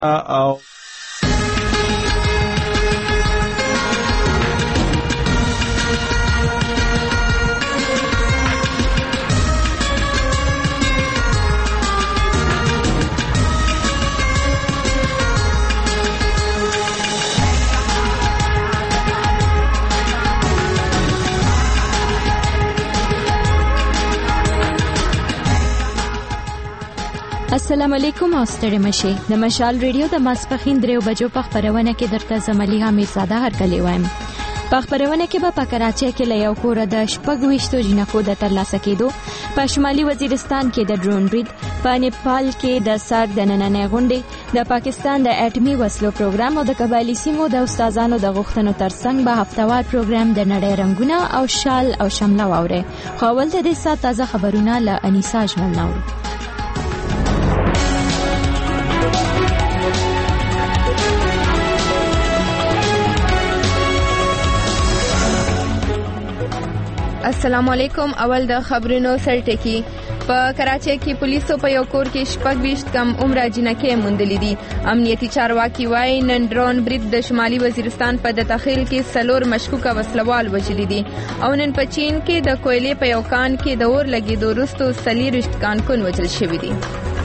او السلام علیکم او ستړي مشه د مشال ریډیو د ماسپخین 3 بجو په خبرونه کې درته زملیغه میرزاده هرکلی وایم. په خبرونه کې به په کراچۍ کې له یو کور د 26 جنکو د ترلاسه کېدو، په شمالي وزیرستان کې د ډرون برید، په نیپال کې د سر د نننۍ غونډې، د پاکستان د اټومي وسلو پروګرام او د قبایلی سیمو د استادانو د غوښتنو ترڅنګ به هفتوار پروګرام د نړۍ رنگونه او شال او شمله واوري. خو ول د دې سات تازه خبرونه له انیسا جمل نور. السلام علیکم. اول د خبرونو سرټکی. په کراچۍ کې پولیسو په یو کور کې 26 کم عمره جنکې موندلې دي. امنیتي چارواکي وایي نن ډرون برید د شمالي وزیرستان په د تخیل کې سلور مشکوکه وسلوال وژلي دي او نن په چین کې د کویلې په یو کان کې د اور لګېدو وروسته 40 کانکون وژل شوي دي.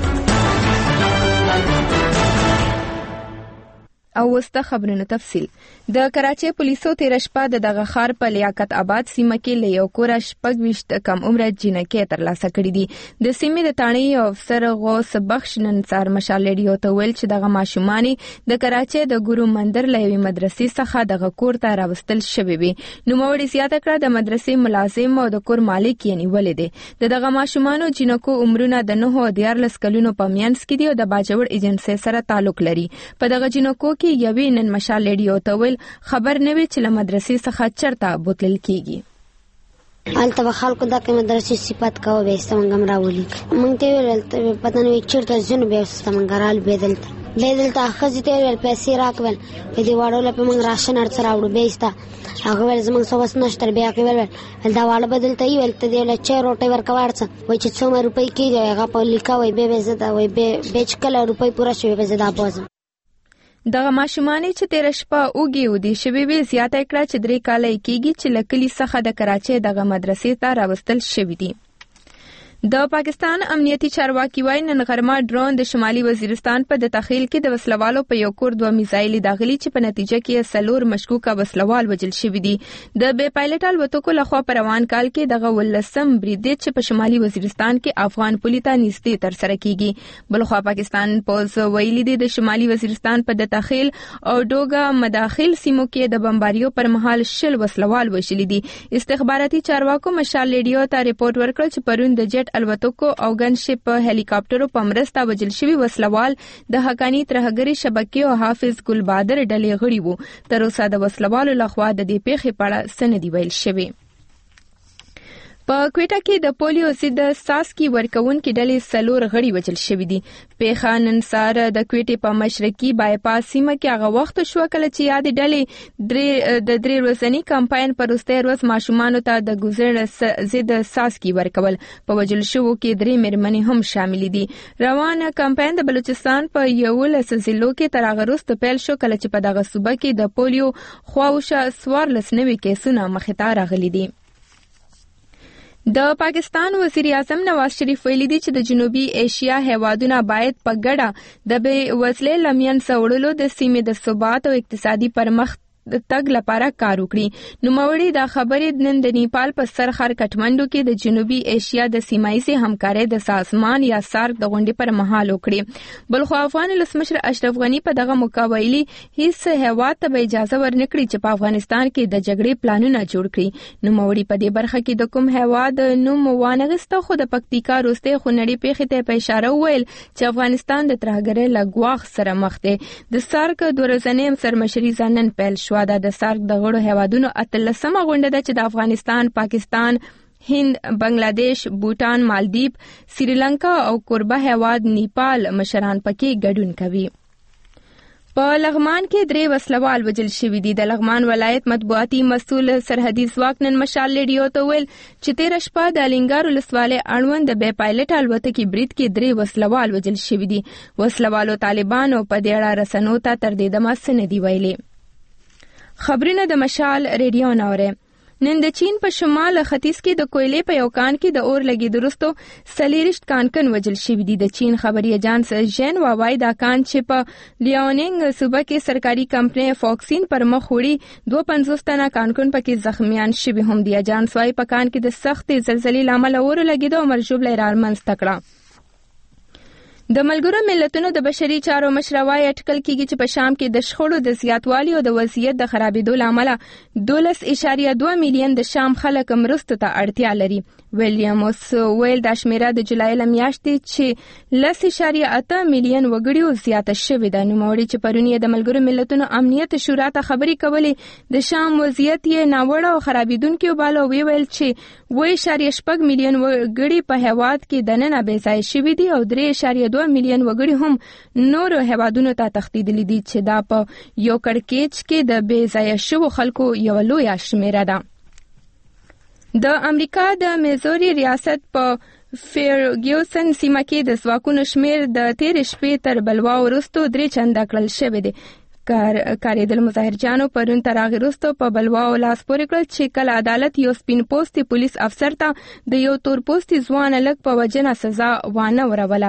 او وسته خبرونو تفصیل. د کراچۍ پولیسو تیر شپه د دغه ښار په لیاقت آباد سیمه کې له یو کوره 26 کم عمره جنکې ترلاسه کړې دي. د سیمې د تاڼۍ افسر غوث بخش نن سهار مشال ریډیو ته ویل چې دغه ماشومانې د کراچۍ د ګورو مندر له یوې مدرسې څخه دغه کور ته راوستل شوې وي. نوموړي زیاته کړه د مدرسې ملازم او د کور مالک یې نیولې دي. دغه ماشومانو جنکو عمرونه د 9 او 14 کلونو په میانس کې دي او د باجوړ ایجنسۍ سره تعلق لري. په دغه جنکو کې یوې نن مشال ریډیو ته ویل خبر نه وي چې له مدرسې څخه چرته بوتلل کیږي. الته به خلکو دغه مدرسې صفات کوو به ستمنګم راولي. مونږ ته ویل ته پته نه وي چرته ځنه به ستمنګرال بدلته خزي ته ویل پیسې راکول په دې واړو لپاره مونږ راشن ارڅ راوړو به استا هغه ول زمونږ سوس نشتر بیا کې ویل دا واړه بدلته ویل ته دې له چا روټي ورکوارڅ وای چې 100 روپۍ کېږي هغه په لیکاوي به زده وای به بیچ کله روپۍ پورا شوی به زده بازم. دغه ماشومانې چې تیر شپه اوږې ودی شوي وي زیاته کړه چې 3 کاله کېږي چې له کلي څخه د کراچۍ دغه مدرسې ته راوستل شوي دي. د پاکستان امنیتي چارواکي وایي نن غرمه ډرون د شمالي وزیرستان په د تخیل کې د وسلوالو په یو کور 2 میزایل داخلي چې په نتیجه کې سلور مشکوکه وسلوال وژل شوي دي. د بې پایلټ الوتکو لخوا په روان کال کې دغه 18م برید چې په شمالي وزیرستان کې افغان پولي ته نږدې ترسره کیږي. بلخوا پاکستان پوز ویلي دی د شمالي وزیرستان په د تخیل او ډوګا مداخل سیمو کې د بمباریو پر مهال 10 وسلوال وژلي دي. استخباراتي چارواکو مشال ریډیو ته ریپورت ورکړ چې پرون د جټ الوتکو او ګنشپ هلیکاپټرو په مرسته وژل شوي وسلوال د حقانی ترهګری شبکې او حافظ ګل بادر ډلې غړي وو. تر اوسه د وسلوالو لخوا د دې پیښې په اړه څه نه دي ویل شوي. په کوټه کې د پولیو ضد څاڅکي ورکوونکي ډلې سلور غړي وژل شوي دي. پیښه نن سهار د کوټې په مشرقي بایپاس سیمه کې هغه وخت شو کله چې یادې ډلې د 3 ورځني کمپاین پر وروستۍ ورځ ماشومانو ته د ګوزر ضد څاڅکي ورکول. په وژل شوو کې 3 مېرمنې هم شامل دي. روان کمپاین د بلوچستان په 11 ضلعو کې تر هغه وروسته پیل شو کله چې په دغه صوبه کې د پولیو خواوشا 14 کیسونه مخې ته راغلي دي. د پاکستان وزیر اعظم نواز شریف ویلي دی چې د جنوبي ایشیا هیوادونه باید په ګډه د بې وزلۍ له منځه وړلو د سیمې د ثبات او اقتصادي پرمختګ د تګ لپاره کار وکړي. نوموړي دا خبرې نن د نیپال په سر ښار کټمنډو کې د جنوبي ایشیا د سیمایي همکارۍ د سازمان یا سارک د غونډې پر مهال وکړي. بلخو افغان ولسمشر اشرف غني په دغه موقع ویلي هیڅ هیواد ته به اجازه ورنکړي چې په افغانستان کې د جګړې پلانونه جوړ کړي. نوموړي په دې برخه کې د کوم هیواد نوم وانغسته خو د پکتیکا وروستۍ خونړۍ پیښې ته په اشاره وویل چې افغانستان د ترهګرۍ له ګواښ سره مخ دی. د سارک 2 ورځنۍ سرمشري نن پیل شو. دا د سارک د غړو هیوادونو 18مه غونډه ده چې د افغانستان، پاکستان، هند، بنگلاديش، بوټان، مالدیپ، سریلانکا او کوربه هیواد نیپال مشران پکې ګډون کوي. په لغمان کې 3 وسلوال وژل شوي دي. د لغمان ولایت مطبوعاتي مسؤل سرحدي ځواک نن مشال ریډیو ته ویل چې تیر شپه د الینګار ولسوالۍ اړوند د بې پایلټ الوتکې برید کې 3 وسلوال وژل شوي دي. وسلوالو طالبانو په دې اړه رسنیو ته تر دې دمه څه نه دي ویلي. خبرونه د مشال ریډیو نورې. نن د چین په شمال ختیځ کې د کویلې په یو کان کې د اور لګېدو وروسته 40 کانکن وژل شوي دي. د چین خبري اژانس ژن وایي دا کان چې په لیاونینګ صوبه کې سرکاري کمپنۍ فوکسین پر مخ وړي 52 تنه کانکن پکې زخمیان شوي هم دي. اژانس وایي په کان کې د سختې زلزلې لامل اور لګېدو او مرجوب لري منځته کړه. د ملګرو ملتونو د بشري چارو مشروای اټکل کیږي چې په شام کې د شخړو د زیاتوالي او د وضعیت د خرابېدو لامل 12.2 میلیون د شام خلک مرستو ته اړتیا لري. ویلیاموس ویل د شمیره د جولای لمیاشتې چې 10.8 میلیون وګړي زیاته شوې ده. نوموړي چې پرون یې د ملګرو ملتونو امنیت شورا ته خبرې کولې د شام وضعیت یې ناوړه او خرابېدونکي وباله. ویل چې 1.8 میلیون وګړي په هیواد کې دننه بې ځای شوي دي او 3.2 میلیون وګړي هم نورو هیوادونو ته تښتېدلي دي چې دا په یو کړکېچ کې د بې ځایه شوو خلکو یو لویه شمیره ده. د امریکا د میزوري ریاست په فیرګیوسن سیمه کې د ځواکونو شمیر د تیر شپې تر بلوا وروسته 3 چنده کړل شوی دی. کارېدل مظاهرجانو پرون تر هغې وروسته په بلوا او لاس پورې کړل چې کله عدالت یو سپین پوستي پولیس افسر ته د یو تور پوستي ځوان هلک په وژنه سزا وانه وروله.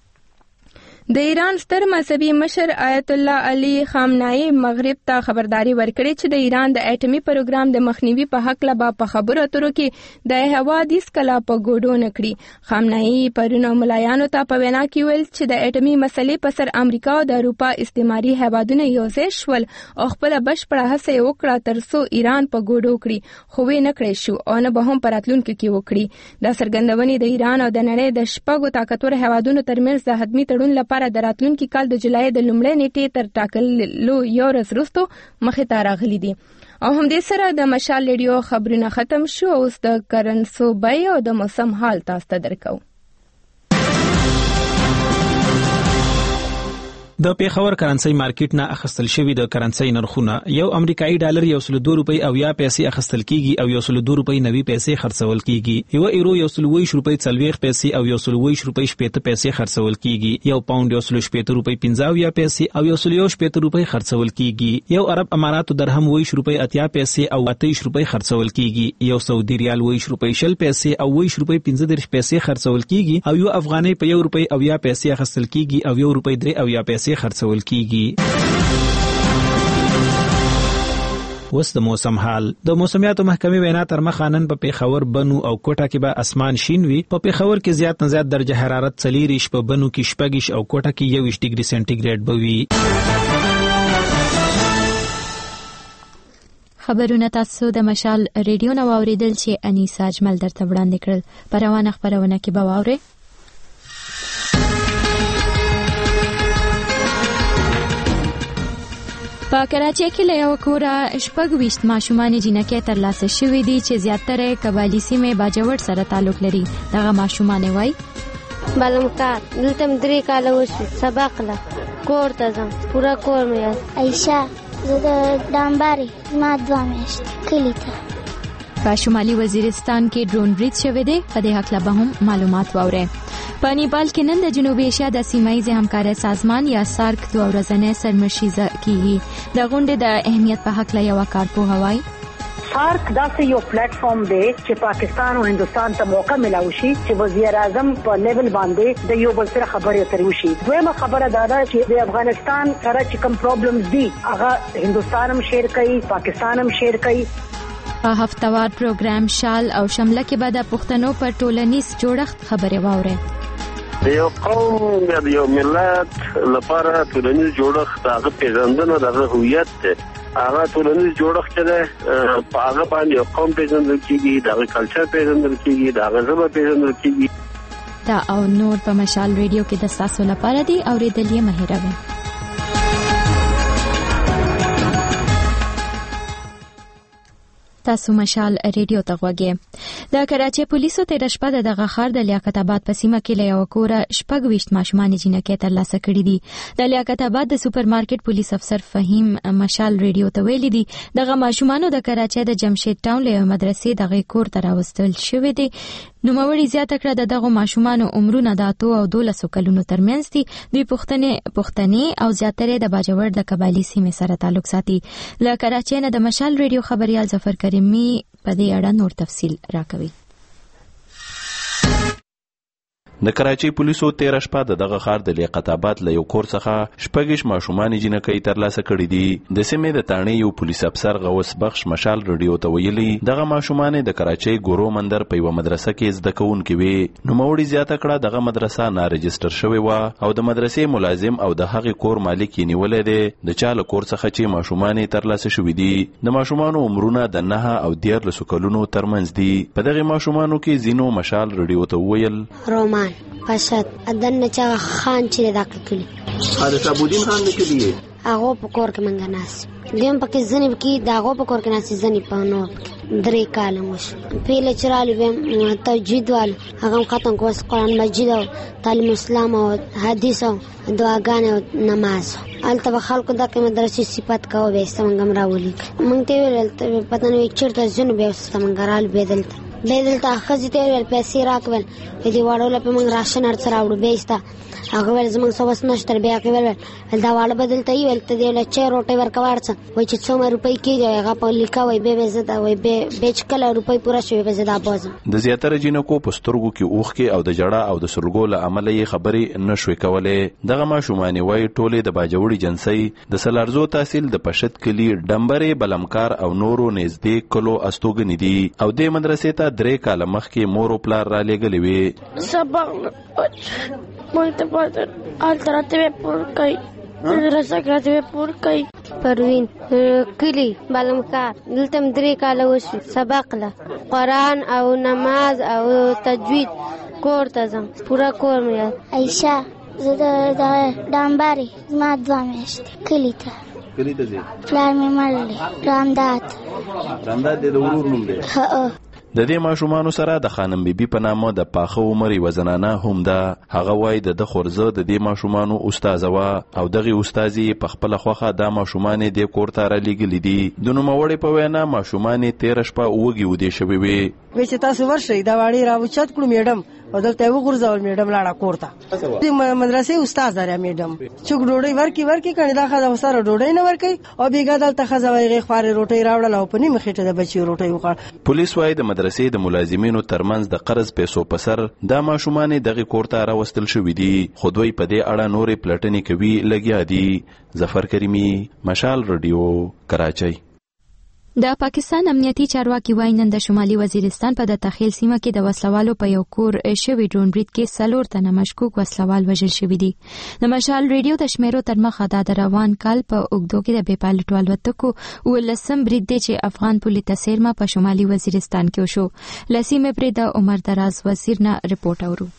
د ایران ستر مذهبي مشر آیت الله علي خامنه‌ای مغرب ته خبرداري ورکړې چې د ایران د اټومي پروګرام د مخنیوي په حق له په خبرو اترو کې د حوادث کلا په ګوډو نه کړي. خامنه‌ای پرون ملایانو ته په وینا کې ویل چې د اټومي مسلې په سر امریکا او د اروپا استعماري هیوادونه یوځای شول او خپل بشپړه هڅه وکړه ترڅو ایران په ګوډو کړي، خو وی نه کړی شو او نه به هم په راتلونکي کې وکړي. دا څرګندونې د ایران او د نړۍ د شپږو طاقتور هیوادونو ترمنځ د حتمي تړون لپاره د راتلونکي کال د جولای د لومړۍ نیټې تر ټاکلو یو ورځ وروسته مخې ته راغلي دي. او همدې سره د مشال ریډیو خبرونه ختم شو. اوس د کرنسو بیې او د موسم حال تاسو ته درکو. د پیښور کرنسي مارکیټ نه اخیستل شوی د کرنسي نرخونه یو امریکایي ډالر 102 روپۍ او یا پیسې اخیستل کیږي او 102 روپۍ نوي پیسې خرڅول کیږي. یو ایرو 120 روپۍ 40 پیسې او 120 روپۍ 70 پیسې خرڅول کیږي. یو پاوند 170 روپۍ 50 یا پیسې او 170 روپۍ خرڅول کیږي. یو عرب اماراتو درهم 20 روپۍ 80 پیسې او 28 روپۍ خرڅول کیږي. یو سعودي ریال 20 روپۍ 60 پیسې او 20 روپۍ 15 پیسې خرڅول کیږي او یو افغاني په 1 روپۍ او یا پیسې اخیستل کیږي او 1 روپۍ 3 او یا پیسې خرڅول کیږي. وس د موسم حال. د موسمیاتو محکمې وینا تر مخه نن په پیښور، بنو او کوټه کې به اسمان شین وي. په پیښور کې زیات نه زیات درجه حرارت 40، په بنو کې 26 او کوټه کې 21 ډیګري سنټیګریډ به وي. خبرونه تاسو د مشال ریډیو نو اوریدل چې انیسا اجمل درته وړاندې کړل. په روانه خبرونه کې به واورئ. په کراچۍ کې له یو کوره 26 ماشومان جنکۍ ترلاسه شوي دي چې زیاتره قبایلي سیمې باجوړ سره تعلق لري. دغه ماشومان وایي بلمکار دلته 3 کاله وشو سبق له کور ته ځم پورا کور مې عائشہ زه د ډامباري ما 2 میاشتې کلی ته. په شمالي وزیرستان کې ډرون برید شوی دی. په دې حق له به هم معلومات واورئ. په نیپال کې نن د جنوبي ایشیا د سیمایي همکارۍ سازمان یا سارک 2 ورځنۍ سرمشیزه کیږي. د غونډې د اهمیت په حق له یو کارپوه وایي سارک داسې یو پلیټ فارم دی چې پاکستان او هندستان ته موقع ملاوي شي چې وزیر اعظم په لیول باندې د یو بل سره خبرې اترې وشي. دویمه خبره دا ده چې د افغانستان سره چې کوم پرابلمز دي هغه هندستان هم شیر کوي، پاکستان هم شیر کوي. په هفتوار پروګرام شال او شمله کې به د پښتنو پر ټولنیز جوړښت خبرې واورئ. د یو قوم یا د یو ملت لپاره ټولنیز جوړښت هغه پیژندنه د هویت دی. هغه ټولنیز جوړښت دی په هغه باندې یو قوم پیژندل کیږي، د کلچر پیژندل کیږي، د ژبه پیژندل کیږي. دا او نور په مشال ریډیو کې د تاسو لپاره دی. اوریدل یې مه هېروئ. تاسو مشال ریډیو ته غوږی. د کراچي پولیسو تیر شپه دغه ښار د لیاقت آباد په سیمه کې له یو کوره 26 ماشومان جنکۍ ترلاسه کړي دي. د لیاقت آباد د سوپر مارکیټ پولیس افسر فهیم مشال ریډیو ته ویلي دي دغه ماشومانو د کراچي د جمشید ټاون له مدرسې دغه کور ته راوستل شوی دي. نوموړي زیاته کړه د دغه ماشومانو عمرونه د 8 او 12 کلونو ترمنځ دي. دوی پښتني او زیاتره د باجوړ د قبایلی سیمې سره تعلق ساتي. له کراچي نه د مشال ریډیو خبريال ظفر کریمی په دې اړه نور تفصیل راکوي. د کراچي پولیسو تیر شپه دغه ښار د لیاقت آباد له یو کور څخه 26 ماشومان جنکۍ ترلاسه کړي دي. د سیمې د تانې یو پولیس افسر غوث بخش مشال ریډیو ته ویلي دغه ماشومان د کراچي ګورو مندر په یو مدرسه کې زده کوونکي وي. نوموړي زیاته کړه دغه مدرسه نه رجستر شوی و او د مدرسې ملازم او د هغې کور مالک یې نیولې دی د چا له کور څخه چې ماشومان ترلاسه شوي دي. د ماشومانو عمرونه د 9 او 13 کلونو ترمنځ دي. په دغه ماشومانو کې زینو مشال ریډیو ته ویل رومان پاشد ادن چا خان چې داخل کړي حضرت ابودین خان لیکلی هغه په کور کې منګ ناس دیم پکې ځنی کې داغه په کور کې ناس ځنی په نو 3 کال مش پیله چرالو به تجوید وال هغه ختم کوس قرآن مجید او تعلیم اسلام او حدیث او دعاګانې او نماز البته خلکو د مدرسې صفات کاوه به څنګه راولي مونږ ته ویل پته نه چیرته ځنه به څنګه رال بدلته دلته خځې ته ویل پیسې راکول دې واړو په موږ راشن ارڅ راوړو بیسته هغه ول زموږ سوس نشته بیا کې ول دا واړه بدلته یې ول ته دې له چا روټي ورکوارڅ وای چې 100 روپۍ کېږي هغه په لیکاوي به زدا وای به بیچ کله روپۍ پورا شوی به زدا باز د زیاتره جنکو په سترګو کې اوخ کې او د جړه او د سرګو له عمل یې خبرې نشوي کولې. دغه ماشومان وای ټوله د باجوړي جنسي د سلارزو تحصیل د پشت کلی ډمبرې بلمکار او نورو نږدې کلو استوګنې دي او د مدرسې ته 3 کال مخکې مور او پلار را لېږلې وي. سبق مونږ ته التراتیب پور کوي رسکراتیب پور کوي. پروین کلی بلمکار دلته 3 کال وشو سبق له قرآن او نماز او تجوید کور ته ځم پورا کور مې. عائشہ زه د ډامباري ما 2 میاشتې کلی ته ځي پلار مې مړ رامداد د ورور نوم دی. د دې ماشومانو سره د خانم بیبي په نامه د پاخه عمر یوه زنانه هم ده. هغه وایي د خورزه د دې ماشومانو استاذه وه او دغې استاذې په خپله خوښه دا ماشومان یې دې کور ته رالیږلي دي. د نوموړې په وینا ماشومان یې تېره شپه وږي ودې شوي وې. وی چې تاسو ورشئ دا واړې راوچت کړو میډم او دلته یې وغورځول میډم لاړه کور ته. د مدرسې استاد دی میډم چې ډوډۍ ورکړي کنې دا ښځه سره ډوډۍ نه ورکوي او بېګا دلته ښځه وایي هغې خوارې روټۍ راوړله او په نیمه خېټه د بچیو روټۍ وخوړه. پولیس وایي د مدرسې د ملازمینو ترمنځ د قرض پیسو په سر دا ماشومان دغې کور ته راوستل شوي دي خو دوی په دې اړه نورې پلټنې کوي لګیا دي. ظفر کریمی مشال ریډیو کراچۍ. د پاکستان امنیتي چارواکي وایي نن د شمالي وزیرستان په د تخیل سیمه کې د وسلوالو په یو کور شوي ډرون برید کې 4 تنه مشکوک وسلوال وژل شوي دي. د مشال ریډیو د شمیرو تر مخه د روان کال په اوږدو کې د بې پایلټو الوتکو 19 برید دی چې افغان پولیس سیرما په شمالي وزیرستان کې وشو. لسیمه پرې د عمر دراز وزیر نه رپورټ اورو.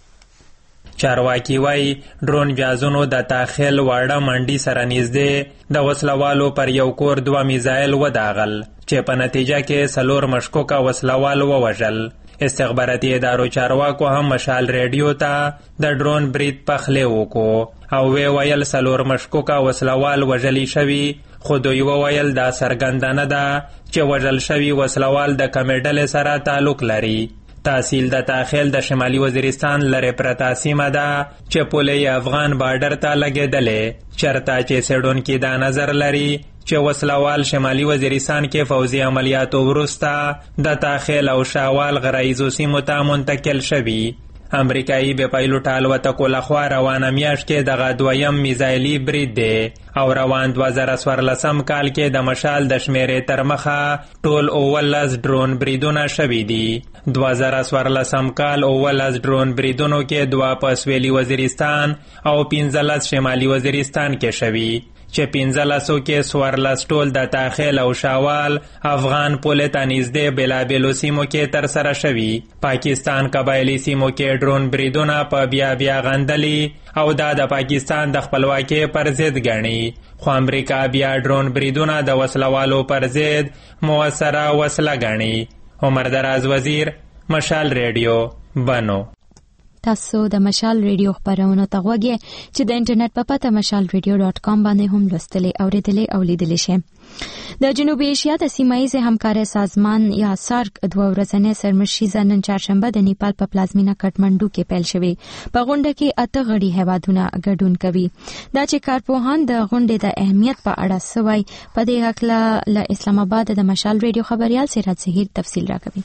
چارواکي وایي ډرون جازونو د تاخیل واړه منډي سره نږدې د وسلوالو پر یو کور 2 میزایل وداغل چې په نتیجه کې 4 مشکوکه وسلوال ووژل. استخباراتي ادارو چارواکو هم مشال ریډیو ته د ډرون برید پخلی وکړو او ویل 4 مشکوکه وسلوال وژلی شوي خو دوی وویل دا څرګنده نه ده چې وژل شوي وسلوال د کومې ډلې سره تعلق لري. تحصیل د تاخیل د شمالي وزیرستان لرې پرته سیمه ده چې پولې افغان بارډر ته لګېدلې چرته چې څېړونکي دا نظر لري چې وسلوال شمالي وزیرستان کې فوزي عملیاتو وروسته د تاخیل او شاوال غرایزو سیمو ته منتقل شوي. امریکایي بې پایلوټه الوتکو لخوا روانه میاشت کې دغه 2یم میزایلي برید دی او روان 2014 کال کې د مشال د شمیرې تر مخه ټول 19 ډرون بریدونه شوي دي. 2014 کال 19 ډرون بریدونو کې 2 په سویلي وزیرستان او 15 شمالي وزیرستان کې شوي چې 15 کې 14 ټول د تاخیل او شاوال افغان پولې ته نږدې بېلابېلو سیمو کې ترسره شوي. پاکستان قبایلي سیمو کې ډرون بریدونه په بیا غندلي او دا د پاکستان د خپلواکۍ پر ضد ګڼي خو امریکا بیا ډرون بریدونه د وسلوالو پر ضد موثره وسله ګڼي. عمر دراز وزیر، مشال ریډیو، بنو. تاسو د مشال ریډیو خبرونه ته غوږی چې د انټرنیټ په پته mashalradio.com باندې هم لوستلې اوریدلې او لیدلې شئ. د جنوبي ایشیا د سیمایي همکارۍ سازمان یا سارک 2 ورځنۍ سرمشریزه نن چهارشنبه د نیپال په پلازمینه کټمنډو کې پیل شوې. په غونډه کې 8 غړي هیوادونه ګډون کوي. دا چې کارپوهان د غونډې د اهمیت په اړه سوي په دې حق له اسلام آباد د مشال ریډیو خبريال سراج زهیر تفصیل راکوي.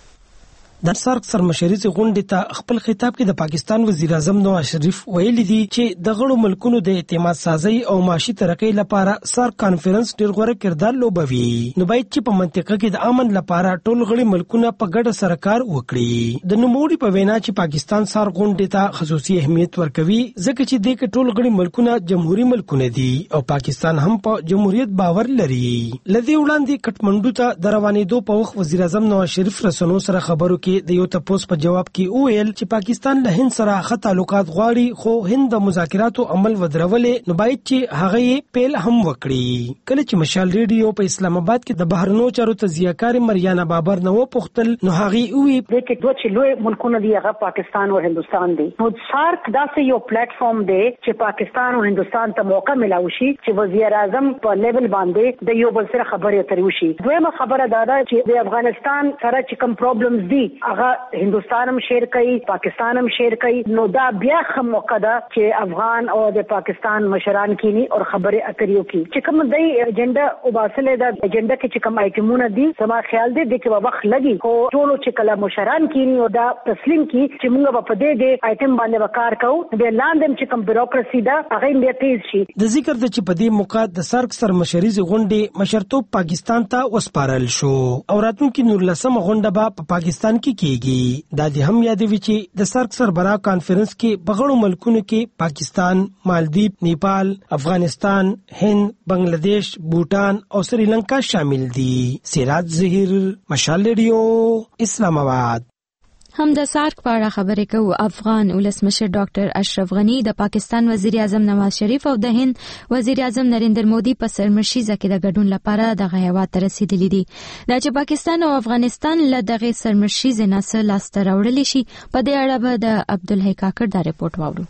د سارک سرمشریزه غونډې ته خپل خطاب کې د پاکستان وزیر اعظم نواز شریف ویلي دي چې د غړو ملکونو د اعتماد سازي او معاشي ترقۍ لپاره سارک کانفرنس ډېر غوړه کردار لوبوي. نو باید چې په منطقه کې د امن لپاره ټول غړي ملکونه په ګډه سره کار وکړي. د نوموړي په وینا چې پاکستان سارک غونډې ته خصوصي اهمیت ورکوي ځکه چې د ټول غړي ملکونه جمهوریت ملکونه دي او پاکستان هم په جمهوریت باور لري. لدی وړاندې کټمنډو ته د روانېدو په وخت وزیر اعظم نواز شریف رسنو سره خبرو کې د یو تاسو په جواب کې وویل چې پاکستان له هند سره ښه تعلقات غواړي خو هند د مذاکراتو عمل ودرولې نو باید چې هغه یې پیل هم وکړي. کله چې مشال ریډیو په اسلام آباد کې د بهرنیو چارو تجزیه‌کار مریانا بابر نو پوښتل نو هغه وی چې دوه چې لوی ملکونه دي هغه پاکستان او هندستان دي. نو سارک داسې یو پلیټ فارم دی چې پاکستان او هندستان ته موقع ملاوي شي چې وزیر اعظم په لیول باندې د یو بل سره خبرې اترې وشي. دویمه خبره دا ده چې د افغانستان سره چې کوم پرابلمز دي هغه هندستان هم شیر کوي، پاکستان هم شیر کوي. نو دا بیا هم موقع ده چې افغان او د پاکستان مشران کینی او خبرې اترې وکړي. چې کوم د ایجنډا او باسله د ایجنډا کې چې کوم آیټمونه دي سما خیال دی د کې وخت لګي خو ټول چې کله مشران کینی او دا تسلیم کی چې موږ په دې آیټم باندې وکړ کوو د لاندې چې کوم بیروکراسي ده هغه بیا تیز شي. د ذکر د چې په دې موقع د سارک سرمشریزه غونډې مشرتوب پاکستان ته وسپارل شو او راتلونکي 19 غونډه په پاکستان کې کیږي. دا دې هم یادوي چې د سارک سربراہ کانفرنس کې بغړو ملکونو کې پاکستان، مالدیپ، نیپال، افغانستان، هند، بنگلاديش، بوتان او سریلانکا شامل دي. سراج زهیر، مشال ریډیو، اسلام آباد. هم د سارک په اړه خبرې کوو. افغان ولسمشر ډاکټر اشرف غنی د پاکستان وزیر اعظم نواز شریف او د هند وزیر اعظم نریندر مودي په سرمشریزه کې د ګډون لپاره د هیواد ته رسیدلي دي. دا چې پاکستان او افغانستان له دغه سرمشریزه نه څه لاسته راوړلی شي په دې اړه به د عبدالحی کاکړ دا رپورټ واورو.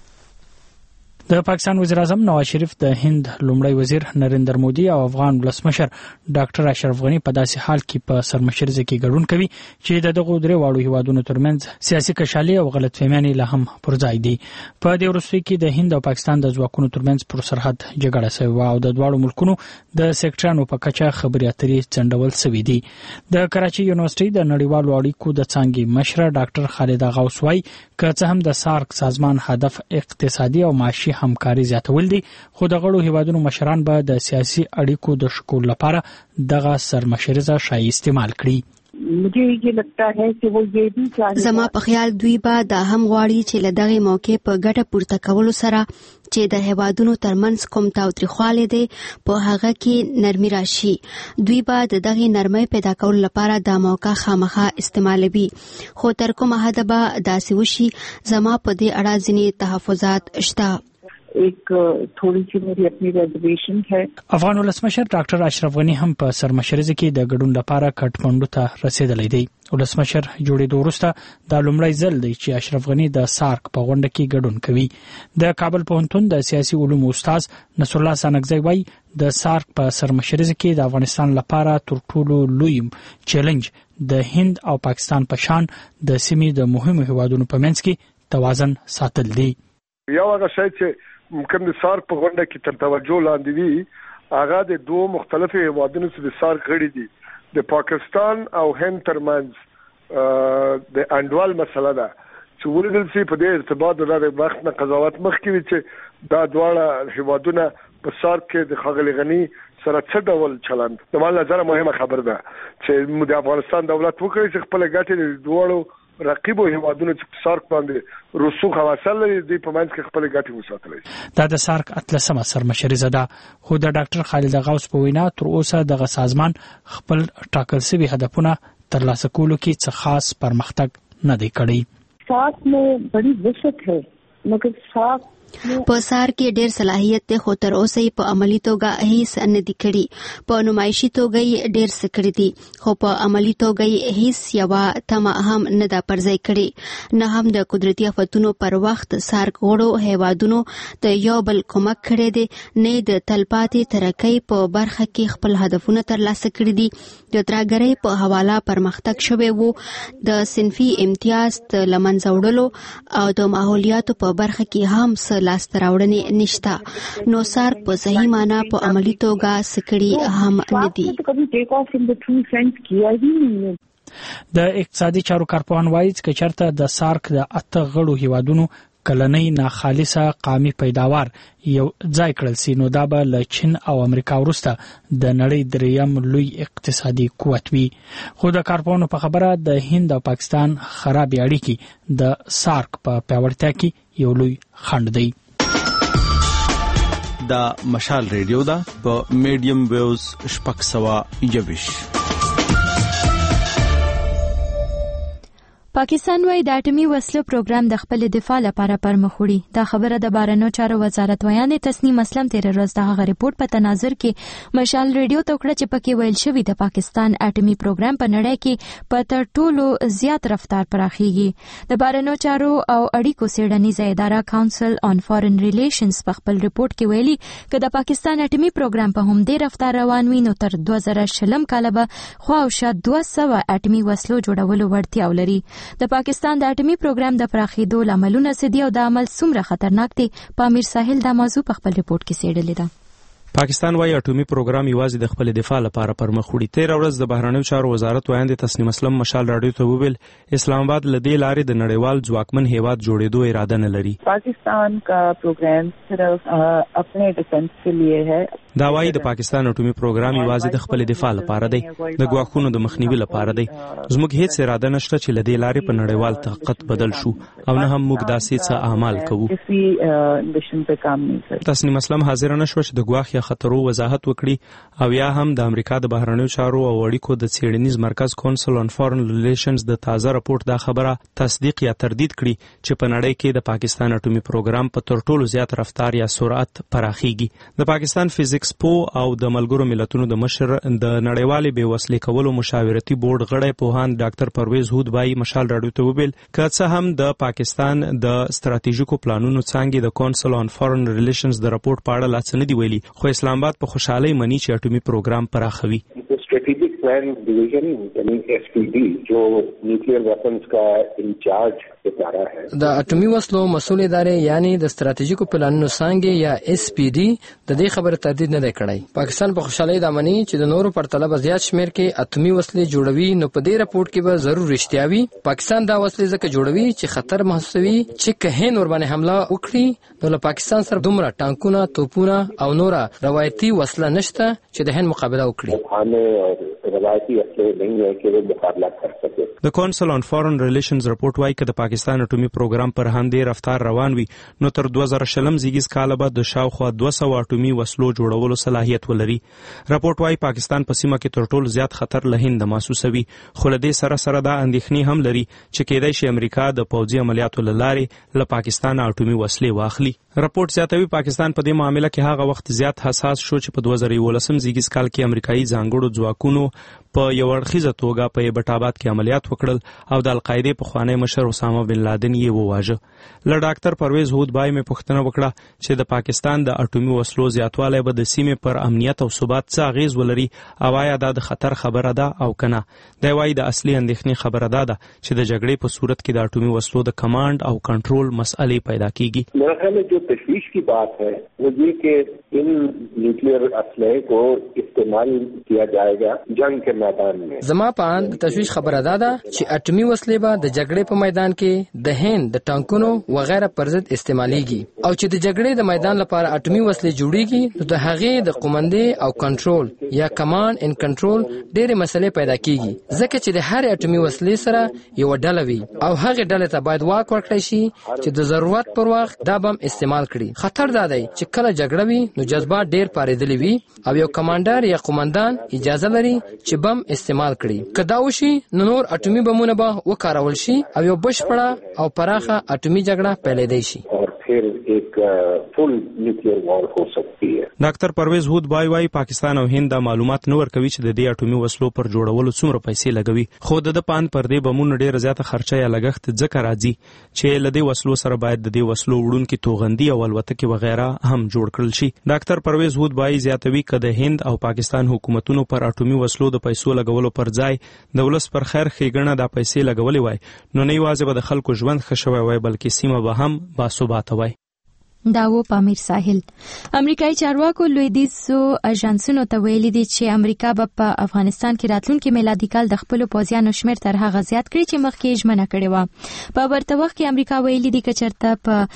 د پاکستان وزیر اعظم نواز شریف د هند لومړی وزیر نریندر مودي او افغان ولسمشر ډاکټر اشرف غنی په داسې حال کې په سرمشریزه کې ګډون کوي چې د دغه درې واړو هیوادونو ترمنځ سیاسي کشالي او غلطفهمیانې لا هم پر ځای دي. په دې وروستي کې د هند او پاکستان د ځواکونو ترمنځ پر سرحد جګړه شوې او د دواړو ملکونو د سېکټرانو په کچه خبرې اترې څنډول شوې دي. د کراچي یونیورسيټي د نړیوالو اړیکو د څانګې مشره ډاکټر خالد غوث وايي که څه هم د سارک سازمان هدف اقتصادي او معاشي همکاري زیاتول دي خو د غړو هیوادونو مشران به د سیاسي اړیکو د شکول لپاره دغه سرمشریزه شای استعمال کړي. زما په خیال دوی به دا هم غواړي چې له دغه موقع په ګټه پورته کولو سره چې د هیوادونو ترمنځ کوم تاوتریخوالی دی په هغه کې نرمي راشي. دوی به د دغه نرمۍ پیدا کولو لپاره دا موقع خامخا استعمالوي خو تر کومه حده به داسې وشي زما په دې اړه ځینې تحفظات شته. एक थोड़ी सी मेरी अपनी रिजर्वेशन है. افغان ولسمشر ډاکټر اشرف غنی هم په سرمشریزه کې د ګډون لپاره کټمنډو ته رسیدلی دی. ولسمشر جوړېدو وروسته دا لومړی ځل دی چې اشرف غنی د سارک په غونډه کې ګډون کوي. د کابل پوهنتون د سیاسي علومو استاد نصر الله سانګزی وايي د سارک په سرمشریزه کې د افغانستان لپاره تر ټولو لوی چیلنج د هند او پاکستان په شان د سیمې د مهمو هیوادونو په منځ کې توازن ساتل دي. یو هغه شی چې ممکن د سارک په غونډه کې تر توجه لاندې وي هغه د دوه مختلفو هیوادونو چې د سارک غړي دي د پاکستان او هند ترمنځ د انډوال مسله ده چې ولدل سي په دې ارتباط د وخت نه قضاوت مخکې وي چې دا دواړه هیوادونه په سارک کې د ښاغلي غني سره څه ډول چلند د مال نظر مهمه خبر ده چې د افغانستان دولت وکړي چې خپل ګټې د دواړو رقیبو هیوادونو چې سارک باندې رسوخ حاصل لري د په منځ کې خپل ګټې وساتلې. دا د سارک اتلسمه سرمشریزه ده خو د ډاکټر خالد غوث په وینا تر اوسه دغه سازمان خپل ټاکل شوي هدفونه ترلاسه کولو کې څه خاص پرمختګ نه دی کړی. سارک में बड़ी वसत है मगर सार्क په سار کې ډېر صلاحیت ته خو تر اوسه په عملی توګه هیڅ نه دی کړی. په نمایشي توګه یې ډېر څه کړی دي خو په عملی توګه یې هیڅ یوه تمه هم نه ده پرځای کړې. نه هم د قدرتي آفتونو پر وخت سارک غړو هیوادونو د یو بل کومک کړی دی، نه د تلپاتې ترقۍ په برخه کې خپل هدفونه ترلاسه کړي دي. د ترهګرۍ په حواله پرمختګ شوی وو، د صنفي امتیاز د له منځه وړلو او د ماحولیاتو په برخه کې هم څه لاسته راوړنې نشته. نو سارک په صحیح معنا په عملي توګه سکړي هم نه دي. د اقتصادي چارو کارپوهان وایي چې چېرته د سارک د 8 غړو هیوادونو کلنۍ ناخالصه قامي پیداوار یو ځای کړل سي، نو دا به له چین او امریکا وروسته د نړۍ دریم لوی اقتصادي قوت وي. خو د کارپوهانو په خبره د هند او پاکستان خرابې اړیکې د سارک په پیاوړتیا کې یو لوی خنډ دی. دا مشال ریډیو دا په میډیم ویوز 621. پاکستان وايي د اټومي وسلو پروګرام د خپل دفاع لپاره پرمخ وړي. دا خبره د بهرنیو چارو وزارت ویان تسنیم اسلم تیر ورځ د هغه ریپورت په تناظر کې مشال ریډیو ته کړه چې پکې ویل شوی د پاکستان اټومي پروګرام په نړۍ کې په تر ټولو زیات رفتار پراخیږي. د بهرنیو چارو او اړیکو څېړنیزه اداره کاونسل آن فارن ریلیشنز په خپل ریپورت کې ویلي چې د پاکستان اټومي پروګرام په همدې رفتار روان وي نو تر 2020 کال به خواوشا 200 اټومي وسلو جوړولو وړتیا ولري. د پاکستان د اټومي پروګرام د پراخېدو لاملونه څه دي او د عمل څومره خطرناک دي؟ په امیر ساحل دا موضوع په خپل ریپورت کې څېړلې ده. پاکستان وايي اټومي پروګرام یوازې د خپل دفاع لپاره پرمخ وړي. تیر ورځ د بهرنیو چارو وزارت ویاند تسنیم اسلم مشال راډیو ته وویل اسلام آباد لدې لارې د نړیوال ځواکمن هیواد جوړېدو اراده نه لري. پاکستان کا پروګرام صرف خپل ډیفنس کے لیے ہے. دا وايي د پاکستان اټومي پروګرام یوازې د خپل دفاع لپاره دی، د ګواښونو د مخنیوي لپاره دی. زموږ هیڅ اراده نشته چې لدې لارې په نړیوال طاقت بدل شو او نه هم موږ داسې څه اعمال کوو. تسنیم اسلم حاضر نه شو چې د ګواښ خطرو وضاحت وکړي او یا هم د امریکا د بهرنیو چارو او اړیکو د څېړنیز مرکز کونسل آن فارن ریلیشنز د تازه راپورټ دا خبره تصدیق یا تردید کړي چې په نړۍ کې د پاکستان اټومي پروګرام په تر ټولو زیات رفتار یا سرعت پراخیږي. د پاکستان فزیکس پو او د ملګرو ملتونو د مشر د نړیوالې بېوسلې کولو مشاورتي بورډ غړی پوهاند ډاکټر پرویز هودبای مشال راډیو ته وویل که څه هم د پاکستان د ستراتیژیکو پلانونو څانګې د کونسل آن فارن ریلیشنز د راپورټ په اړه لا څه نه دي ویلي، خو اسلام آباد په خوشحالۍ مني چې اټومي پروګرام پراخوي. स्ट्रेटेजिक प्लान डिवीजन यानी एसपीडी जो न्यूक्लियर वेपन्स का इंचार्ज اداره ہے د اټومي وسلو مسؤل ادارې یعنی د ستراتیژیکو پلانونو څانګې یا اس پی ډي د دې خبره تردید نه کړی. پاکستان په خوشحالۍ د مني چې د نورو پر طلب زیات شمیر کې اټومي وسلې جوړوي، نو په دې راپورټ کې به ضرور رښتیاوي. پاکستان دا وسلې ځکه جوړوي چې خطر محسوسوي چې که نور باندې حمله وکړي نو له پاکستان سره دومره ټانکونه، توپونه او نور روایتي وسله نشته چې د هند مقابله وکړي. روایتي وسلې نه وي چې مقابله وکړي. د کونسل آن فارن ریلیشنز راپورټ وايي چې د پاکستان اټومي پروګرام پر همدې رفتار روان وي نو تر 2020 زیږیز کال به د شاوخوا 200 اټومي وسلو جوړولو صلاحیت ولري. راپورټ وايي پاکستان په سیمه کې تر ټولو زیات خطر له هند محسوسوي، خو له دې سره دا اندېښنې هم لري چې کېدای شي امریکا د پوځي عملیاتو له لارې له پاکستان اټومي وسلې واخلي. راپورټ زیاتوي پاکستان په دې معاملې کې هغه وخت زیات حساس شو چې په 2019 زیږیز کال کې امریکایي ځانګړو ځواکونو په یو اړخیزه توګه په ایبټاباد کې عملیات وکړل او د القاعده پخوانی مشر اسامه بن لادن یې وواژه. له ډاکټر پرویز هودبای مې پوښتنه وکړه چې د پاکستان د اټومي وسلو زیاتوالی به د سیمې پر امنیت او ثبات څه اغیز ولري او آیا دا د خطر خبره ده او کنه. دی وايي د اصلي اندېښنې خبره ده چې د جګړې په صورت کې د اټومي وسلو د کمانډ او کنټرول مسئلې پیدا کیږي. میرا خیال ہے جو تشویش کی بات ہے وہ یہ کہ ان نیوکلیئر اسلحے کو استعمال کیا جائے گا جنگ کے میدان میں. زما په اند تشویش خبره ده چې اټومي وسلې به د جګړې په میدان کې د هند د ټانکونو وغیرہ پر ضد استعماليږي او چې د جګړې د میدان لپاره اټومي وسلې جوړیږي نو د هغې د قومندې او کنټرول یا کمانډ ان کنټرول ډېرې مسلې پیدا کیږي، ځکه چې د هر اټومي وسلې سره یو ډله وي او هغه ډله ته باید واک ورکړی شي چې د ضرورت پر وخت دا بم استعمال کړي. خطر دا دی چې کله جګړه وي نو جذبات ډېر پارېدلي وي او یو کمانډر یا قومندان اجازه لري چې بم استعمال کړي. که دا وشي نو نور اټومي بمونه به وکارول شي او یو بشپړه او پراخه اټومي جګړه پیلېدای شي. फिर एक फुल न्यूक्लियर वॉर हो सकती है। ډاکټر پرویز هود وايي پاکستان او هند معلومات نور کوي چې د دې اټومي وسلو پر جوړولو څومره پیسې لګوي، خو د پان پر دې بمونو ډېر زیاته خرچه یا لګښت ځکه راځي چې لدې وسلو سره باید د دې وسلو وړونکي توغندي او الوتکې وغیرہ هم جوړ کړل شي. ډاکټر پرویز هود وايي زیاتوي چې د هند او پاکستان حکومتونو پر اټومي وسلو د پیسو لګولو پر ځای د ولس پر خیر ښېګڼه د پیسې لګولې وای نو نه یوازې به د خلکو ژوند ښه شوی وای بلکې سیمه به هم باثباته وای. داو پامیر ساحل امریکایي چارواکو لویدیځو اژانسونو ته ویلي دي چې امریکا به په افغانستان کې راتلونکي میلادي کال د خپل پوځیانو شمېر تر هغه زیات کړي چې مخکې ژمنه کړې وه. په ورته وخت کې امریکا ویلي دي چې چېرته په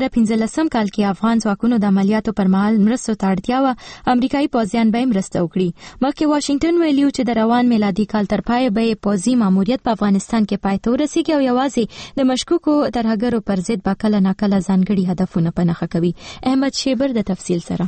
2015 کال کې افغان ځواکونو د عملیاتو پر مهال مرستو ته اړتیا وه امریکایي پوځیان به مرسته وکړي. مخکې واشنگټن ویلي چې د روان میلادي کال تر پایه به پوځي ماموریت په افغانستان کې پای ته ورسیږي او یوازې د مشکوکو ترهګرو پر ضد به کله ناکله ځانګړي هدفونه پنهخه کوي. احمد شیبر د تفصیل سره.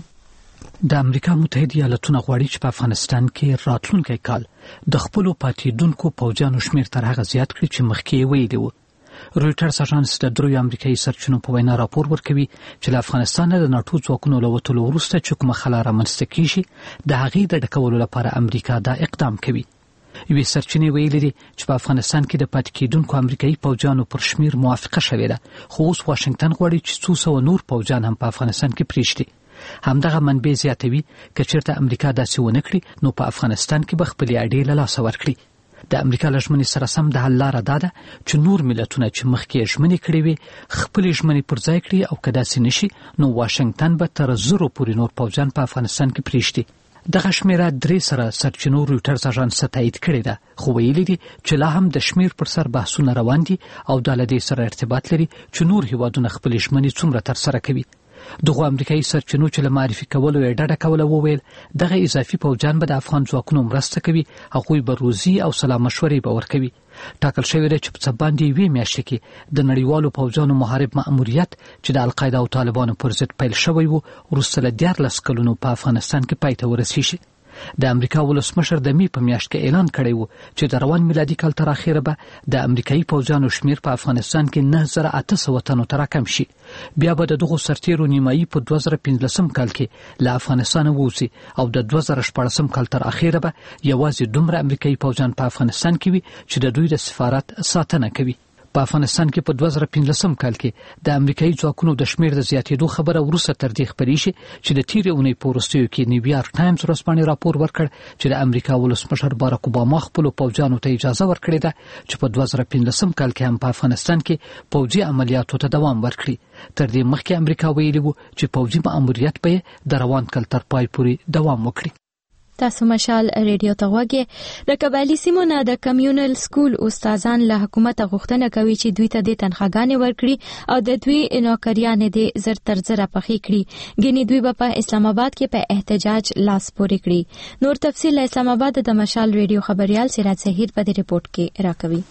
د امریکا متحده ایالاتونو غواړي چې په افغانستان کې راتلونکي کال د خپل پاتېدونکو پوځیانو شمېر تر هغه زیات کړي چې مخکې ویلي وو. رویټرز اژانس د دریو امریکایي سرچینو په وینا راپور ورکوي چې له افغانستان د ناټو ځواکونو له وتلو وروسته چې کومه خلا رامنځته کیږي د هغې د ډکولو لپاره امریکا دا اقدام کوي. یوې سرچینې ویلي دي چې په افغانستان کې د پاتې کېدونکو امریکایي پوځیانو پر شمېر موافقه شوې ده، خو اوس واشنګټن غواړي چې څو سوه نور پوځیان هم په افغانستان کې پرېږدي. همدغه منبع زیاتوي که چېرته امریکا داسې ونه کړي نو په افغانستان کې به خپلې اډې له لاسه ورکړي. د امریکا له ژمنې سره سم د حل لاره دا ده چې نور ملتونه چې مخکې ژمنې کړې وي خپلې ژمنې پر ځای کړي او که داسې نشي نو واشنګټن به تر 1000 پورې نور پوځیان په افغانستان کې پرېږدي. دغه شمیره 3 سره سرچینو رویټرز اژانس تایید کړی ده، خو ویلي دي چې لا هم د شمیر پر سر بحثونه روان دي او د لدې سره ارتباط لري چې نور هیوادونه خپل ژمنې څومره تر سره کوي. دغه امریکایي سرچینو چې له معرفي کولو یې ډډه کوله وویل دغه اضافي پوځیان به د افغان ځواکونو مرسته کوي، هغوی به روزي او سلا مشورې به ورکوي. ټاکل شوی دی چې په څه باندې 2 میاشتې کې د نړیوالو پوځیانو محارب مأموریت چې د القاعده او طالبانو پر ضد پیل شوی و وروسته له 14 کلونو په افغانستان کې پای ته ورسیږي. د امریکا ولسمشر د می په میاشت کې اعلان کړی و چې د روان میلادي کال تر اخره به د امریکایي پوځیانو شمیر په افغانستان کې 9800 تنو ته راکم شي. بیا به د دغو سرتیرو نیمایي په 2015 کال کې له افغانستان ووځي او د 2014 کال تر اخره به یوازې دومره امریکایي پوځیان په افغانستان کې وي چې د دوی د سفارت ساتنه کوي. په افغانستان کې په 2015 کال کې د امریکایي ځواکونو د شمیر د زیاتېدو خبره وروسته تر دې خبرې شي چې د تیرې اونۍ په وروستیو کې نیویارک ټایمز ورځپاڼې راپور ورکړ چې د امریکا ولسمشر باراک اوباما خپلو پوځیانو ته اجازه ورکړې ده چې په 2015 کال کې هم په افغانستان کې پوځي عملیاتو ته دوام ورکړي. تر دې مخکې امریکا ویلي و چې پوځي مأموریت به د روان کال تر پای پورې دوام وکړي. تاسو مشال ریډیو ته غوږی. د قبایلی سیمو نه د کمیونل سکول استادان له حکومت غوښتنه کوي چې دوی ته د تنخواګانې ورکړي او د دوی نوکریانې د زر تر زره پخې کړي. ګینې دوی به په اسلام آباد کې په احتجاج لاس پورې کړي. نور تفصیل اسلام آباد د مشال ریډیو خبريال سراج زهیر په دې رپورت کې راکوي.